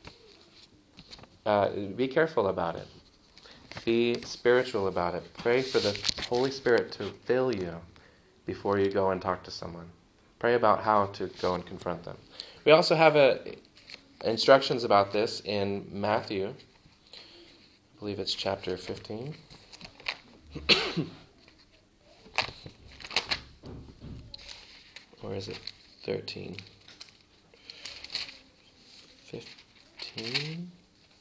careful about it. Be spiritual about it. Pray for the Holy Spirit to fill you before you go and talk to someone. Pray about how to go and confront them. We also have instructions about this in Matthew. I believe it's chapter 15. Or is it 13? 15?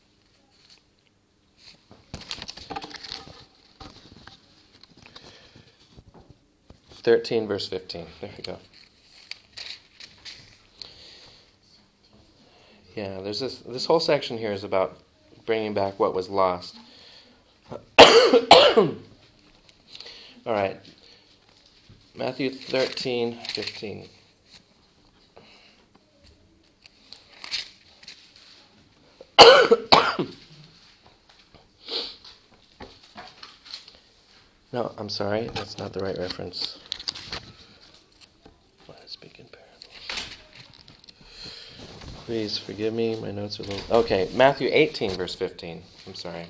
Verse 15. There we go. Yeah, there's this whole section here is about bringing back what was lost. All right. Matthew 13:15. No, I'm sorry. That's not the right reference. I speak in parables. Please forgive me. My notes are a little... Okay, Matthew 18, verse 15. I'm sorry.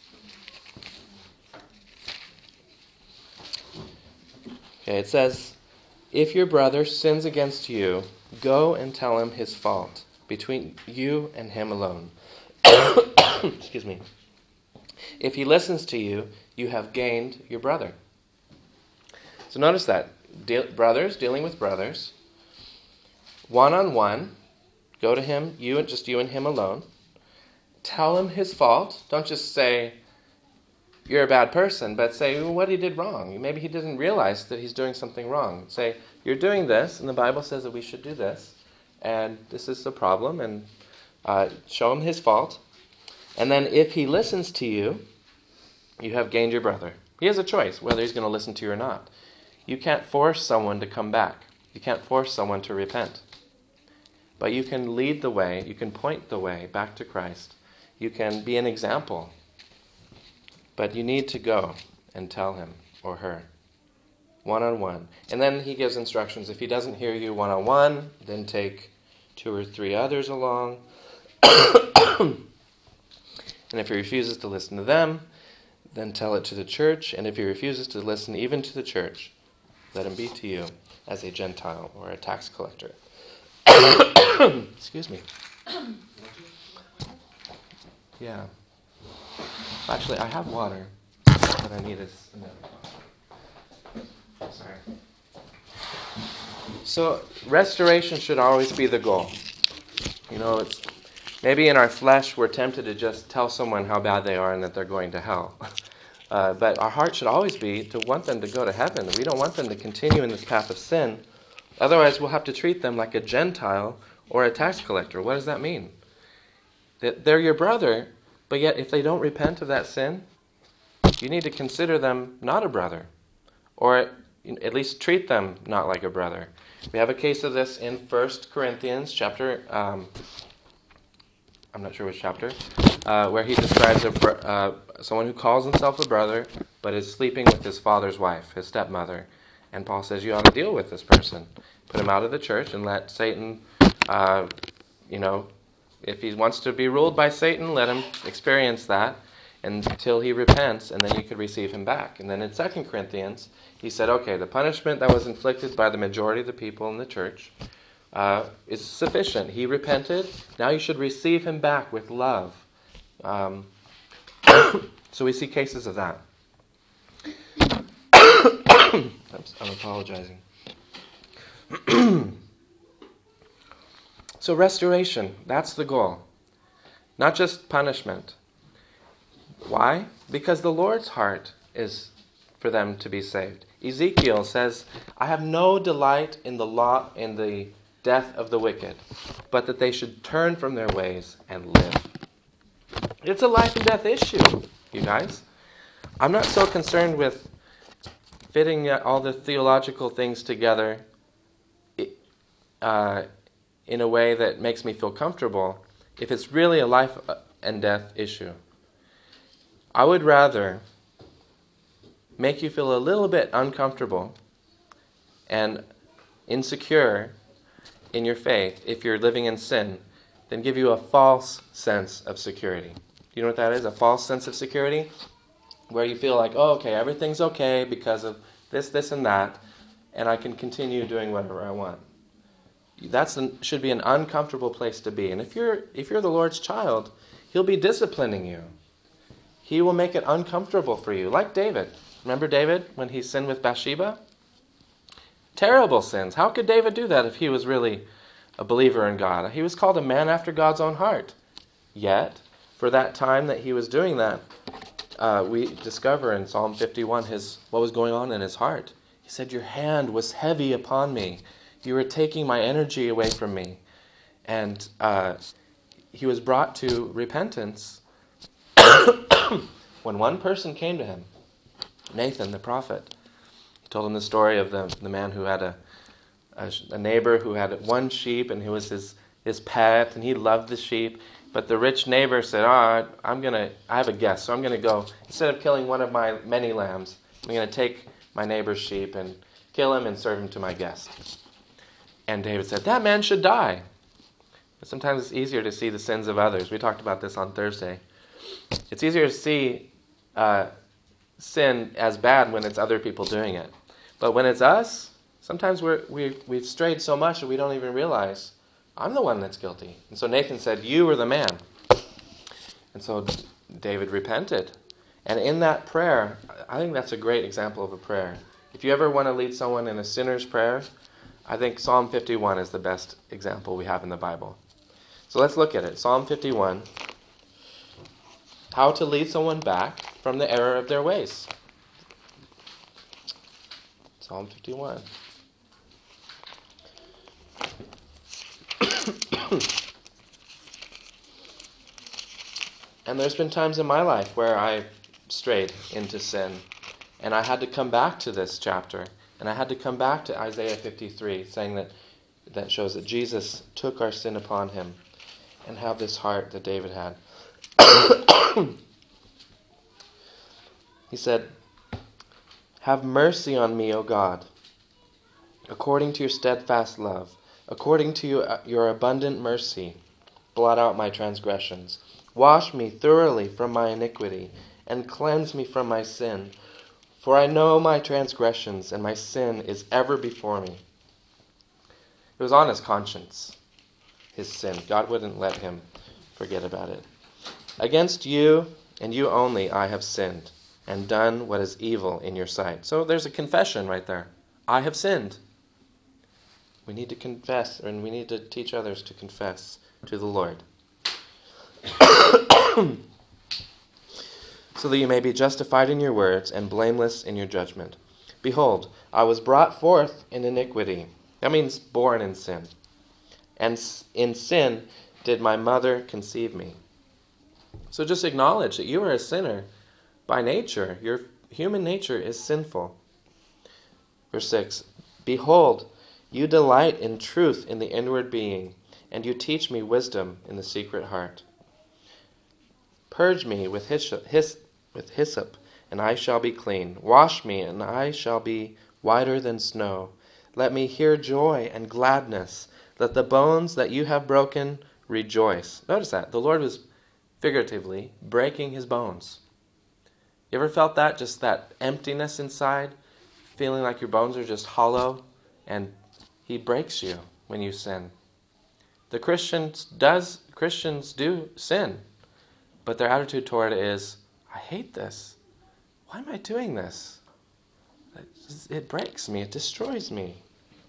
Okay, it says, "If your brother sins against you, go and tell him his fault, between you and him alone." Excuse me. "If he listens to you, you have gained your brother." So notice that. Brothers dealing with brothers. One-on-one. Go to him, you and him alone. Tell him his fault. Don't just say, "You're a bad person," but say what he did wrong. Maybe he didn't realize that he's doing something wrong. Say, "You're doing this, and the Bible says that we should do this, and this is the problem," and show him his fault. And then if he listens to you, you have gained your brother. He has a choice whether he's going to listen to you or not. You can't force someone to come back. You can't force someone to repent. But you can lead the way. You can point the way back to Christ. You can be an example. But you need to go and tell him or her, one-on-one. And then he gives instructions. If he doesn't hear you one-on-one, then take 2 or 3 others along. And if he refuses to listen to them, then tell it to the church. And if he refuses to listen even to the church, let him be to you as a Gentile or a tax collector. Excuse me. Yeah. Actually, I have water. What I need is another bottle. Sorry. So, restoration should always be the goal. It's maybe in our flesh we're tempted to just tell someone how bad they are and that they're going to hell. But our heart should always be to want them to go to heaven. We don't want them to continue in this path of sin. Otherwise, we'll have to treat them like a Gentile or a tax collector. What does that mean? That they're your brother, but yet if they don't repent of that sin, you need to consider them not a brother, or at least treat them not like a brother. We have a case of this in 1 Corinthians chapter, I'm not sure which chapter, where he describes someone who calls himself a brother, but is sleeping with his father's wife, his stepmother. And Paul says you ought to deal with this person. Put him out of the church and let Satan, If he wants to be ruled by Satan, let him experience that until he repents, and then you could receive him back. And then in 2 Corinthians, he said, okay, the punishment that was inflicted by the majority of the people in the church is sufficient. He repented. Now you should receive him back with love. So we see cases of that. I'm apologizing. So restoration, that's the goal. Not just punishment. Why? Because the Lord's heart is for them to be saved. Ezekiel says, I have no delight in the death of the wicked, but that they should turn from their ways and live. It's a life and death issue, you guys. I'm not so concerned with fitting all the theological things together in a way that makes me feel comfortable if it's really a life and death issue. I would rather make you feel a little bit uncomfortable and insecure in your faith if you're living in sin than give you a false sense of security. Do you know what that is? A false sense of security? Where you feel like, oh, okay, everything's okay because of this, and that, and I can continue doing whatever I want. That should be an uncomfortable place to be. And if you're the Lord's child, He'll be disciplining you. He will make it uncomfortable for you. Like David. Remember David when he sinned with Bathsheba? Terrible sins. How could David do that if he was really a believer in God? He was called a man after God's own heart. Yet, for that time that he was doing that, we discover in Psalm 51 what was going on in his heart. He said, your hand was heavy upon me. You were taking my energy away from me. And he was brought to repentance when one person came to him, Nathan the prophet. He told him the story of the man who had a neighbor who had one sheep, and he was his pet, and he loved the sheep. But the rich neighbor said, I have a guest, so I'm going to go. Instead of killing one of my many lambs, I'm going to take my neighbor's sheep and kill him and serve him to my guest. And David said, that man should die. But sometimes it's easier to see the sins of others. We talked about this on Thursday. It's easier to see sin as bad when it's other people doing it. But when it's us, sometimes we've strayed so much that we don't even realize, I'm the one that's guilty. And so Nathan said, you were the man. And so David repented. And in that prayer, I think that's a great example of a prayer. If you ever want to lead someone in a sinner's prayer, I think Psalm 51 is the best example we have in the Bible. So let's look at it. Psalm 51. How to lead someone back from the error of their ways. Psalm 51. And there's been times in my life where I strayed into sin, and I had to come back to this chapter, and I had to come back to Isaiah 53, saying that shows that Jesus took our sin upon him, and have this heart that David had. He said, have mercy on me, O God, according to your steadfast love, according to your abundant mercy, blot out my transgressions. Wash me thoroughly from my iniquity, and cleanse me from my sin. For I know my transgressions, and my sin is ever before me. It was on his conscience, his sin. God wouldn't let him forget about it. Against you, and you only, I have sinned, and done what is evil in your sight. So there's a confession right there. I have sinned. We need to confess, and we need to teach others to confess to the Lord. So that you may be justified in your words and blameless in your judgment. Behold, I was brought forth in iniquity. That means born in sin. And in sin did my mother conceive me. So just acknowledge that you are a sinner by nature. Your human nature is sinful. Verse 6, behold, you delight in truth in the inward being, and you teach me wisdom in the secret heart. Purge me with hyssop, and I shall be clean. Wash me, and I shall be whiter than snow. Let me hear joy and gladness. Let the bones that you have broken rejoice. Notice that. The Lord was figuratively breaking his bones. You ever felt that? Just that emptiness inside? Feeling like your bones are just hollow? And he breaks you when you sin. The Christians do sin. But their attitude toward it is, I hate this. Why am I doing this? It breaks me. It destroys me.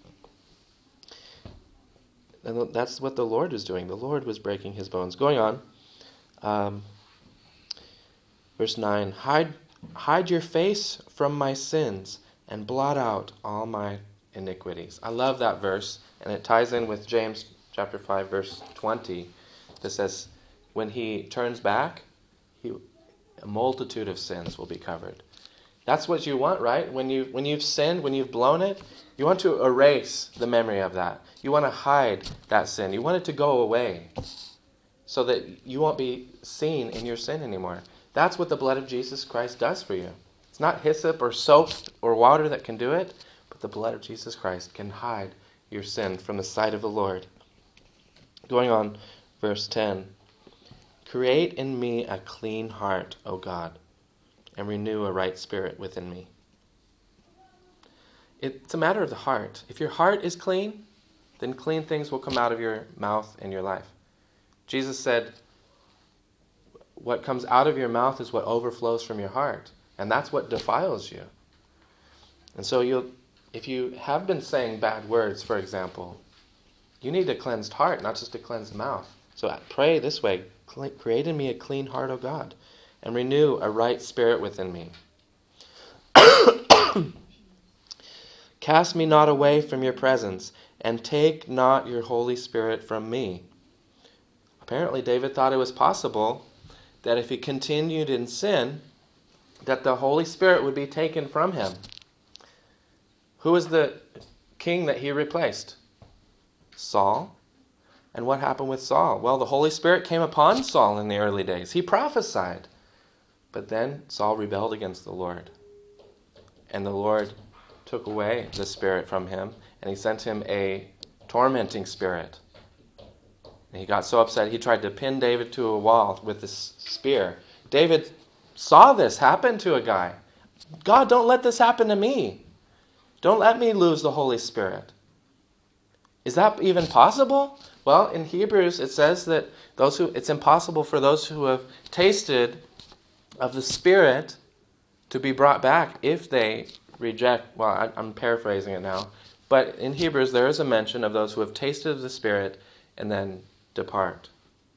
And that's what the Lord was doing. The Lord was breaking his bones. Going on, verse 9, hide your face from my sins and blot out all my iniquities. I love that verse, and it ties in with James chapter 5, verse 20, that says, when he turns back, a multitude of sins will be covered. That's what you want, right? When you've sinned, when you've blown it, you want to erase the memory of that. You want to hide that sin. You want it to go away so that you won't be seen in your sin anymore. That's what the blood of Jesus Christ does for you. It's not hyssop or soap or water that can do it, but the blood of Jesus Christ can hide your sin from the sight of the Lord. Going on, verse 10. Create in me a clean heart, O God, and renew a right spirit within me. It's a matter of the heart. If your heart is clean, then clean things will come out of your mouth and your life. Jesus said, what comes out of your mouth is what overflows from your heart. And that's what defiles you. And so if you have been saying bad words, for example, you need a cleansed heart, not just a cleansed mouth. So pray this way, create in me a clean heart, O God, and renew a right spirit within me. Cast me not away from your presence, and take not your Holy Spirit from me. Apparently, David thought it was possible that if he continued in sin, that the Holy Spirit would be taken from him. Who was the king that he replaced? Saul. And what happened with Saul? Well, the Holy Spirit came upon Saul in the early days. He prophesied. But then Saul rebelled against the Lord. And the Lord took away the Spirit from him, and he sent him a tormenting spirit. And he got so upset, he tried to pin David to a wall with this spear. David saw this happen to a guy. God, don't let this happen to me. Don't let me lose the Holy Spirit. Is that even possible? Well, in Hebrews it says that it's impossible for those who have tasted of the Spirit to be brought back if they reject. Well, I'm paraphrasing it now. But in Hebrews there is a mention of those who have tasted of the Spirit and then depart.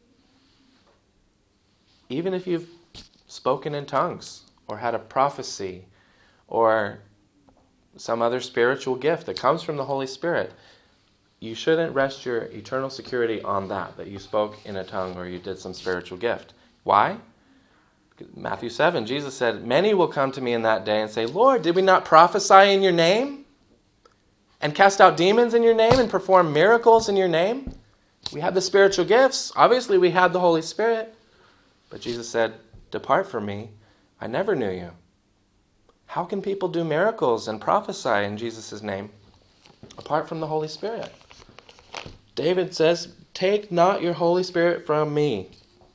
Even if you've spoken in tongues or had a prophecy or some other spiritual gift that comes from the Holy Spirit, you shouldn't rest your eternal security on that you spoke in a tongue or you did some spiritual gift. Why? Matthew 7, Jesus said, many will come to me in that day and say, Lord, did we not prophesy in your name? And cast out demons in your name and perform miracles in your name? We had the spiritual gifts. Obviously, we had the Holy Spirit. But Jesus said, depart from me. I never knew you. How can people do miracles and prophesy in Jesus' name apart from the Holy Spirit? David says, take not your Holy Spirit from me.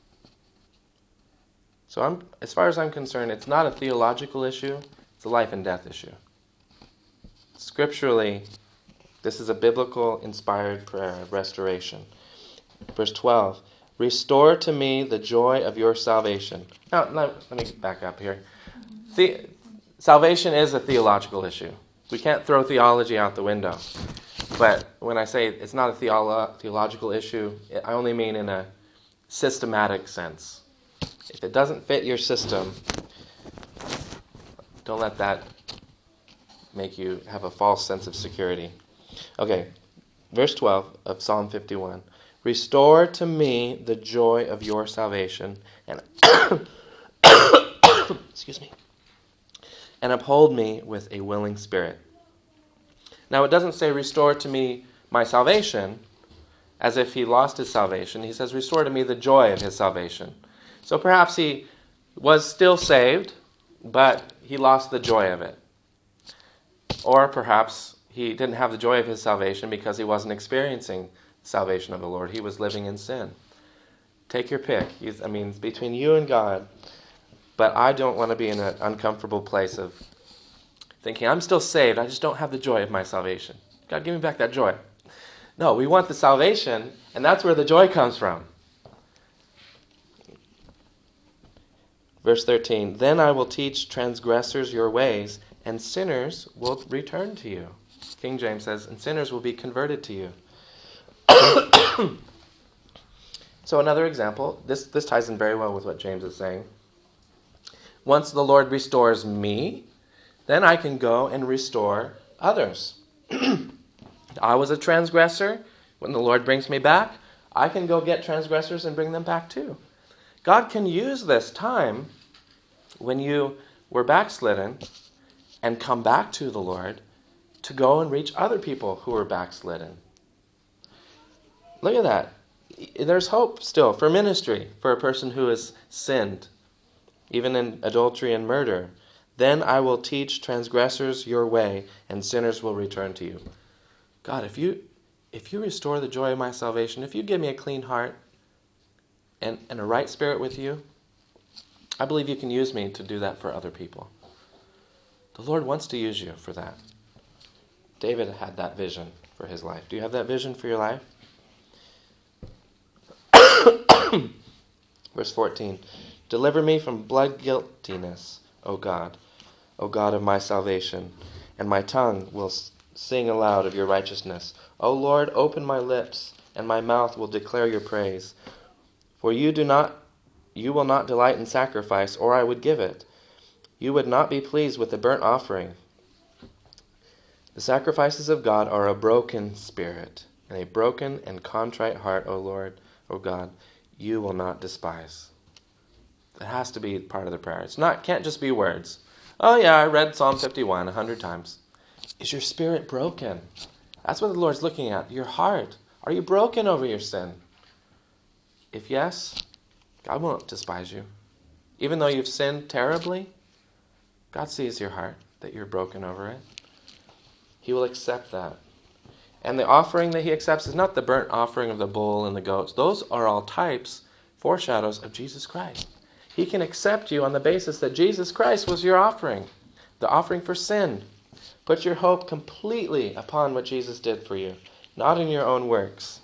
So as far as I'm concerned, it's not a theological issue. It's a life and death issue. Scripturally, this is a biblical inspired prayer of restoration. Verse 12, restore to me the joy of your salvation. Now, let me back up here. Salvation is a theological issue. We can't throw theology out the window. But when I say it's not a theological issue, I only mean in a systematic sense. If it doesn't fit your system, don't let that make you have a false sense of security. Okay, verse 12 of Psalm 51. Restore to me the joy of your salvation, and excuse me, and uphold me with a willing spirit. Now it doesn't say restore to me my salvation, as if he lost his salvation. He says restore to me the joy of his salvation. So perhaps he was still saved, but he lost the joy of it. Or perhaps he didn't have the joy of his salvation because he wasn't experiencing salvation of the Lord. He was living in sin. Take your pick. It's between you and God. But I don't want to be in an uncomfortable place of thinking, I'm still saved, I just don't have the joy of my salvation. God, give me back that joy. No, we want the salvation, and that's where the joy comes from. Verse 13, then I will teach transgressors your ways, and sinners will return to you. King James says, and sinners will be converted to you. So another example, this ties in very well with what James is saying. Once the Lord restores me, then I can go and restore others. I was a transgressor. When the Lord brings me back, I can go get transgressors and bring them back too. God can use this time when you were backslidden and come back to the Lord to go and reach other people who were backslidden. Look at that. There's hope still for ministry for a person who has sinned, even in adultery and murder. Then I will teach transgressors your way, and sinners will return to you. God, if you restore the joy of my salvation, if you give me a clean heart and a right spirit with you, I believe you can use me to do that for other people. The Lord wants to use you for that. David had that vision for his life. Do you have that vision for your life? Verse 14, deliver me from blood guiltiness, O God of my salvation, and my tongue will sing aloud of your righteousness. O Lord, open my lips, and my mouth will declare your praise. For you will not delight in sacrifice, or I would give it. You would not be pleased with the burnt offering. The sacrifices of God are a broken spirit, and a broken and contrite heart, O Lord, O God, you will not despise. It has to be part of the prayer. Can't just be words. Oh yeah, I read Psalm 51 100 times. Is your spirit broken? That's what the Lord's looking at. Your heart. Are you broken over your sin? If yes, God won't despise you. Even though you've sinned terribly, God sees your heart, that you're broken over it. He will accept that. And the offering that he accepts is not the burnt offering of the bull and the goats. Those are all types, foreshadows of Jesus Christ. He can accept you on the basis that Jesus Christ was your offering, the offering for sin. Put your hope completely upon what Jesus did for you, not in your own works.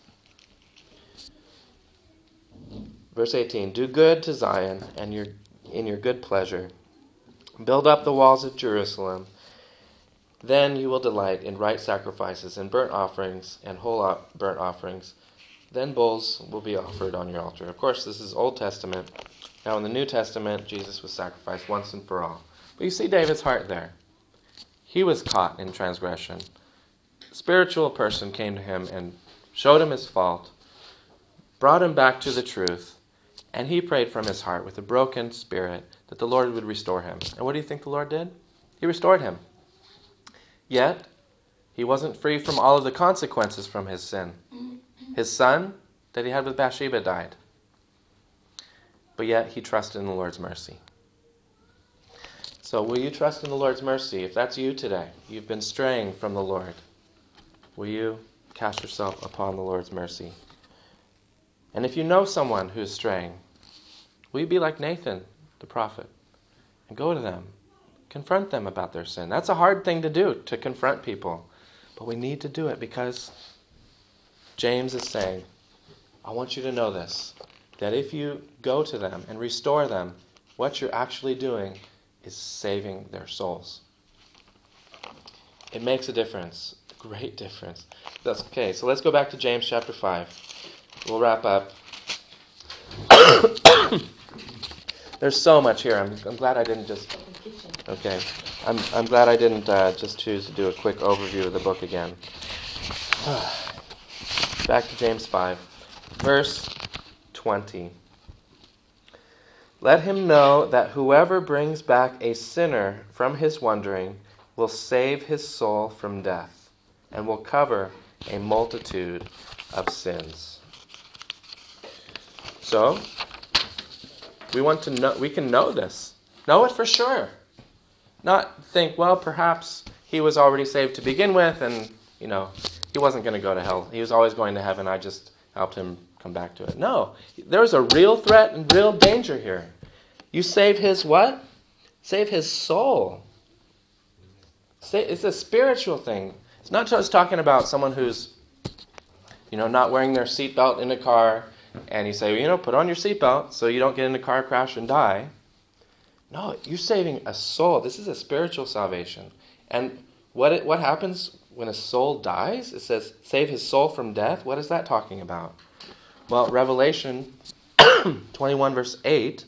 Verse 18, do good to Zion and in your good pleasure. Build up the walls of Jerusalem. Then you will delight in right sacrifices and burnt offerings and whole burnt offerings. Then bulls will be offered on your altar. Of course, this is Old Testament. Now in the New Testament, Jesus was sacrificed once and for all. But you see David's heart there. He was caught in transgression. A spiritual person came to him and showed him his fault, brought him back to the truth, and he prayed from his heart with a broken spirit that the Lord would restore him. And what do you think the Lord did? He restored him. Yet, he wasn't free from all of the consequences from his sin. His son that he had with Bathsheba died. But yet, he trusted in the Lord's mercy. So, will you trust in the Lord's mercy? If that's you today, you've been straying from the Lord, will you cast yourself upon the Lord's mercy? And if you know someone who's straying, will you be like Nathan, the prophet, and go to them? Confront them about their sin. That's a hard thing to do, to confront people. But we need to do it because James is saying, I want you to know this, that if you go to them and restore them, what you're actually doing is saving their souls. It makes a difference, a great difference. Okay, so let's go back to James chapter 5. We'll wrap up. There's so much here. I'm glad I didn't just... Okay. I'm glad I didn't just choose to do a quick overview of the book again. Back to James 5. Verse 20. Let him know that whoever brings back a sinner from his wandering will save his soul from death and will cover a multitude of sins. So, we can know this. Know it for sure. Not think, well, perhaps he was already saved to begin with and, he wasn't going to go to hell. He was always going to heaven. I just helped him come back to it. No, there's a real threat and real danger here. You save his what? Save his soul. It's a spiritual thing. It's not just talking about someone who's, not wearing their seatbelt in a car, and you say, put on your seatbelt so you don't get in a car crash and die. No, you're saving a soul. This is a spiritual salvation. And what happens when a soul dies? It says, save his soul from death. What is that talking about? Well, Revelation 21 verse 8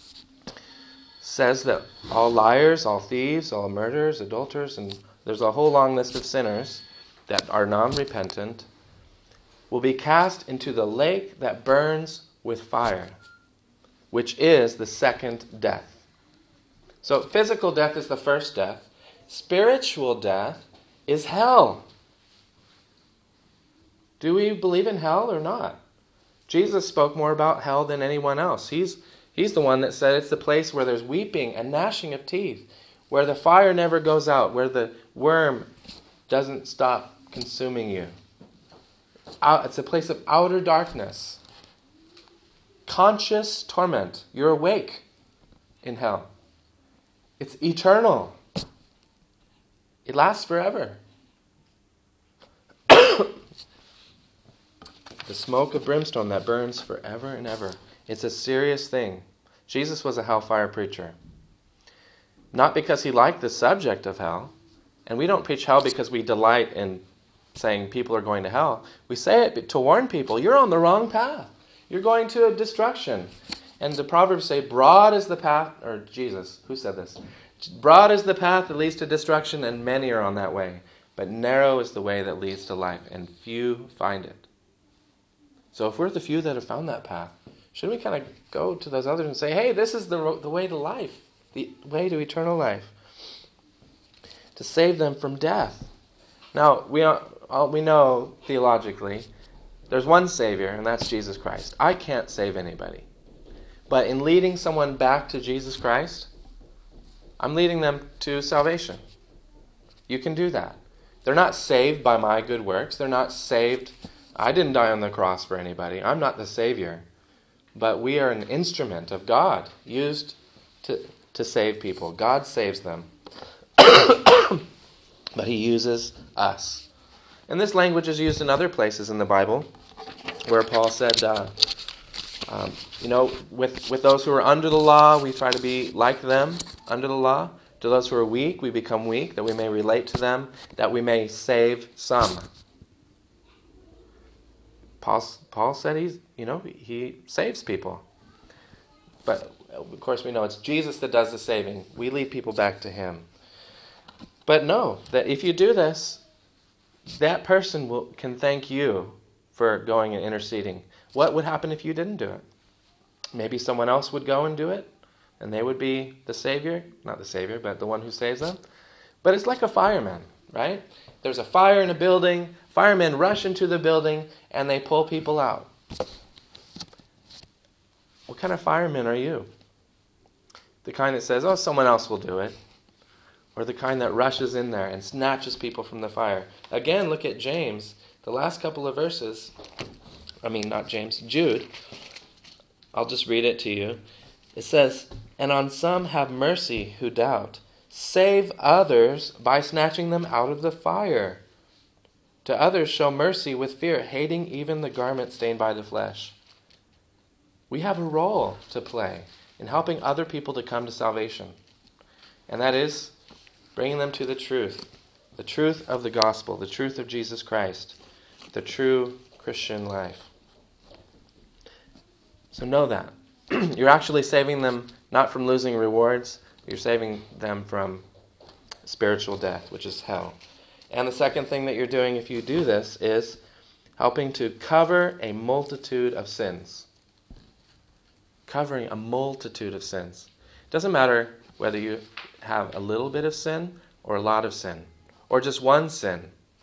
says that all liars, all thieves, all murderers, adulterers, and there's a whole long list of sinners that are non-repentant, will be cast into the lake that burns with fire, which is the second death. So physical death is the first death. Spiritual death is hell. Do we believe in hell or not? Jesus spoke more about hell than anyone else. He's the one that said it's the place where there's weeping and gnashing of teeth, where the fire never goes out, where the worm doesn't stop consuming you. It's a place of outer darkness. Conscious torment. You're awake in hell. It's eternal. It lasts forever. The smoke of brimstone that burns forever and ever. It's a serious thing. Jesus was a hellfire preacher. Not because he liked the subject of hell. And we don't preach hell because we delight in saying people are going to hell. We say it to warn people, you're on the wrong path. You're going to destruction. And the Proverbs say, broad is the path, or Jesus, who said this? Broad is the path that leads to destruction, and many are on that way. But narrow is the way that leads to life, and few find it. So if we're the few that have found that path, shouldn't we kind of go to those others and say, hey, this is the way to life, the way to eternal life, to save them from death? Now, we know theologically, there's one Savior, and that's Jesus Christ. I can't save anybody. But in leading someone back to Jesus Christ, I'm leading them to salvation. You can do that. They're not saved by my good works. They're not saved. I didn't die on the cross for anybody. I'm not the Savior. But we are an instrument of God used to save people. God saves them. But he uses us. And this language is used in other places in the Bible where Paul said, with those who are under the law, we try to be like them under the law. To those who are weak, we become weak, that we may relate to them, that we may save some. Paul said he saves people. But, of course, we know it's Jesus that does the saving. We lead people back to him. But know that if you do this, that person can thank you for going and interceding. What would happen if you didn't do it? Maybe someone else would go and do it, and they would be the Savior. Not the Savior, but the one who saves them. But it's like a fireman, right? There's a fire in a building. Firemen rush into the building, and they pull people out. What kind of fireman are you? The kind that says, someone else will do it. Or the kind that rushes in there and snatches people from the fire. Again, look at James. The last couple of verses. Jude. I'll just read it to you. It says, and on some have mercy who doubt. Save others by snatching them out of the fire. To others show mercy with fear, hating even the garment stained by the flesh. We have a role to play in helping other people to come to salvation. And that is bringing them to the truth of the gospel, the truth of Jesus Christ, the true Christian life. So know that. You're actually saving them not from losing rewards, you're saving them from spiritual death, which is hell. And the second thing that you're doing if you do this is helping to cover a multitude of sins. Covering a multitude of sins. It doesn't matter whether you have a little bit of sin or a lot of sin, or just one sin.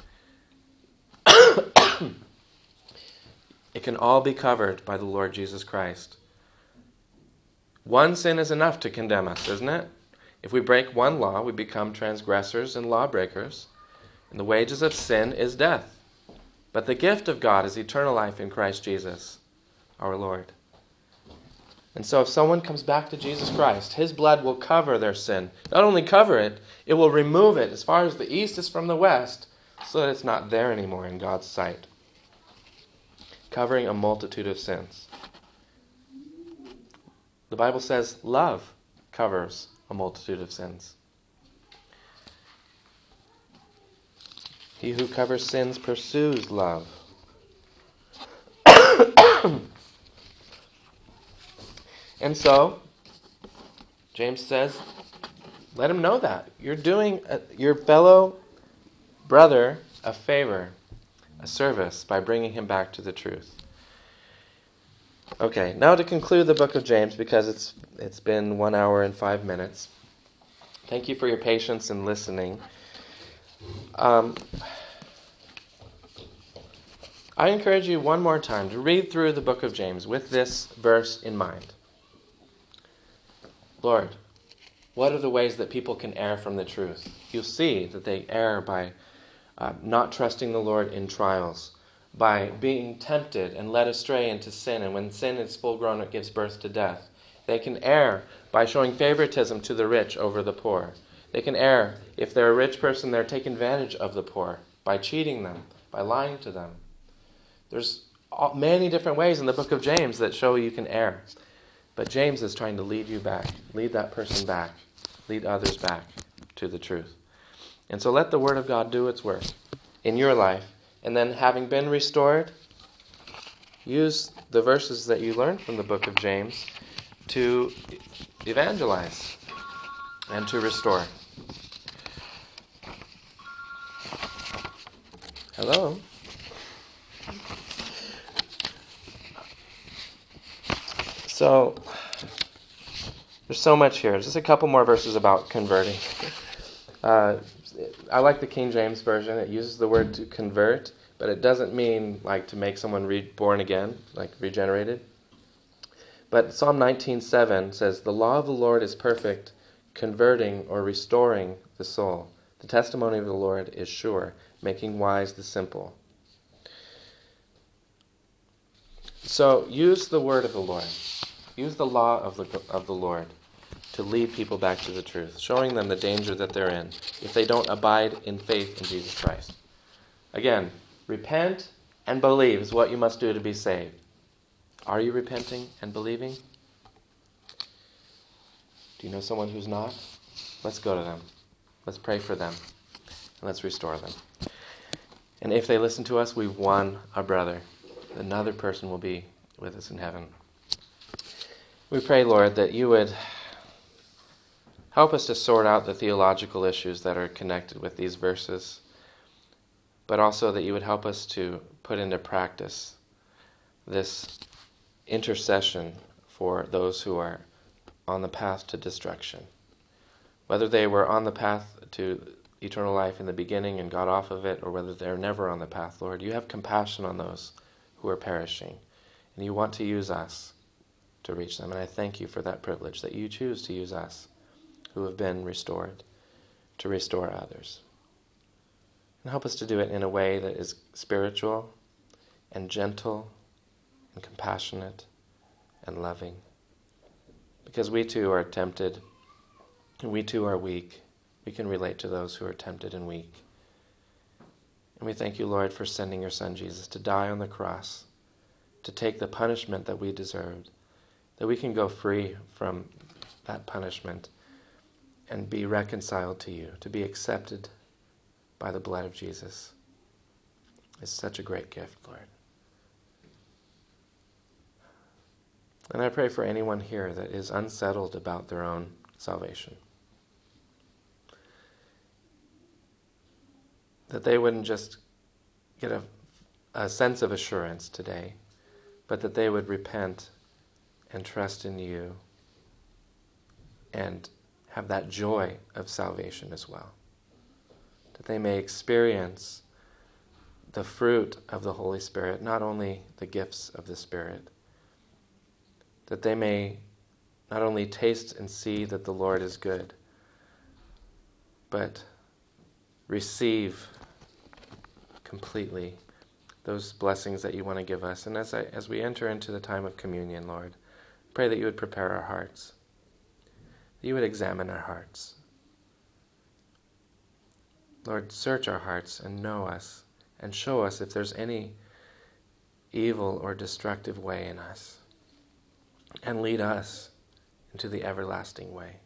It can all be covered by the Lord Jesus Christ. One sin is enough to condemn us, isn't it? If we break one law, we become transgressors and lawbreakers. And the wages of sin is death. But the gift of God is eternal life in Christ Jesus, our Lord. And so if someone comes back to Jesus Christ, his blood will cover their sin. Not only cover it, it will remove it as far as the east is from the west, so that it's not there anymore in God's sight. Covering a multitude of sins. The Bible says love covers a multitude of sins. He who covers sins pursues love. And so, James says, let him know that. You're doing your fellow brother a favor, a service, by bringing him back to the truth. Okay, now to conclude the book of James, because it's been 1 hour and 5 minutes. Thank you for your patience in listening. I encourage you one more time to read through the book of James with this verse in mind. Lord, what are the ways that people can err from the truth? You'll see that they err by not trusting the Lord in trials, by being tempted and led astray into sin, and when sin is full grown, it gives birth to death. They can err by showing favoritism to the rich over the poor. They can err, if they're a rich person, they're taking advantage of the poor by cheating them, by lying to them. There's many different ways in the book of James that show you can err. But James is trying to lead you back, lead that person back, lead others back to the truth. And so let the Word of God do its work in your life. And then, having been restored, use the verses that you learned from the book of James to evangelize and to restore. Hello? So, there's so much here. Just a couple more verses about converting. I like the King James Version. It uses the word to convert, but it doesn't mean like to make someone born again, like regenerated. But Psalm 19:7 says, "The law of the Lord is perfect, converting or restoring the soul. The testimony of the Lord is sure, making wise the simple." So use the word of the Lord. Use the law of the Lord to lead people back to the truth, showing them the danger that they're in if they don't abide in faith in Jesus Christ. Again, repent and believe is what you must do to be saved. Are you repenting and believing? Do you know someone who's not? Let's go to them. Let's pray for them. And let's restore them. And if they listen to us, we've won a brother. Another person will be with us in heaven. We pray, Lord, that you would help us to sort out the theological issues that are connected with these verses, but also that you would help us to put into practice this intercession for those who are on the path to destruction. Whether they were on the path to eternal life in the beginning and got off of it, or whether they're never on the path, Lord, you have compassion on those who are perishing, and you want to use us to reach them. And I thank you for that privilege, that you choose to use us who have been restored to restore others. And help us to do it in a way that is spiritual and gentle and compassionate and loving. Because we too are tempted, and we too are weak. We can relate to those who are tempted and weak. And we thank you, Lord, for sending your Son Jesus to die on the cross, to take the punishment that we deserved, that we can go free from that punishment and be reconciled to you, to be accepted by the blood of Jesus. It's such a great gift, Lord. And I pray for anyone here that is unsettled about their own salvation, that they wouldn't just get a sense of assurance today, but that they would repent and trust in you and have that joy of salvation as well. That they may experience the fruit of the Holy Spirit, not only the gifts of the Spirit. That they may not only taste and see that the Lord is good, but receive completely those blessings that you want to give us. And as we enter into the time of communion, Lord, pray that you would prepare our hearts, that you would examine our hearts. Lord, search our hearts and know us and show us if there's any evil or destructive way in us, and lead us into the everlasting way.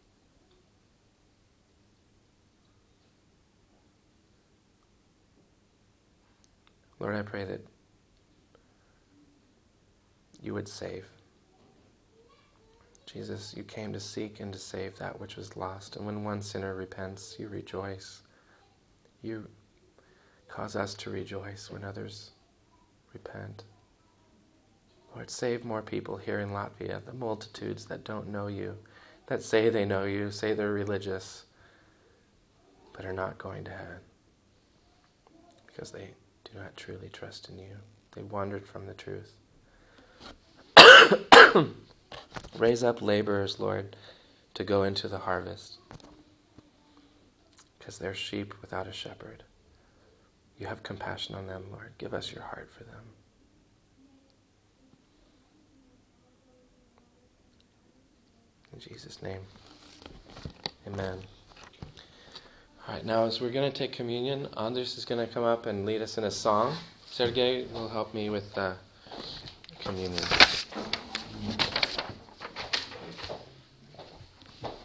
Lord, I pray that you would save. Jesus, you came to seek and to save that which was lost. And when one sinner repents, you rejoice. You cause us to rejoice when others repent. Lord, save more people here in Latvia, the multitudes that don't know you, that say they know you, say they're religious, but are not going to heaven because they do not truly trust in you. They wandered from the truth. Raise up laborers, Lord, to go into the harvest, because they're sheep without a shepherd. You have compassion on them, Lord. Give us your heart for them. In Jesus' name, amen. All right, now as we're going to take communion, Anders is going to come up and lead us in a song. Sergei will help me with communion.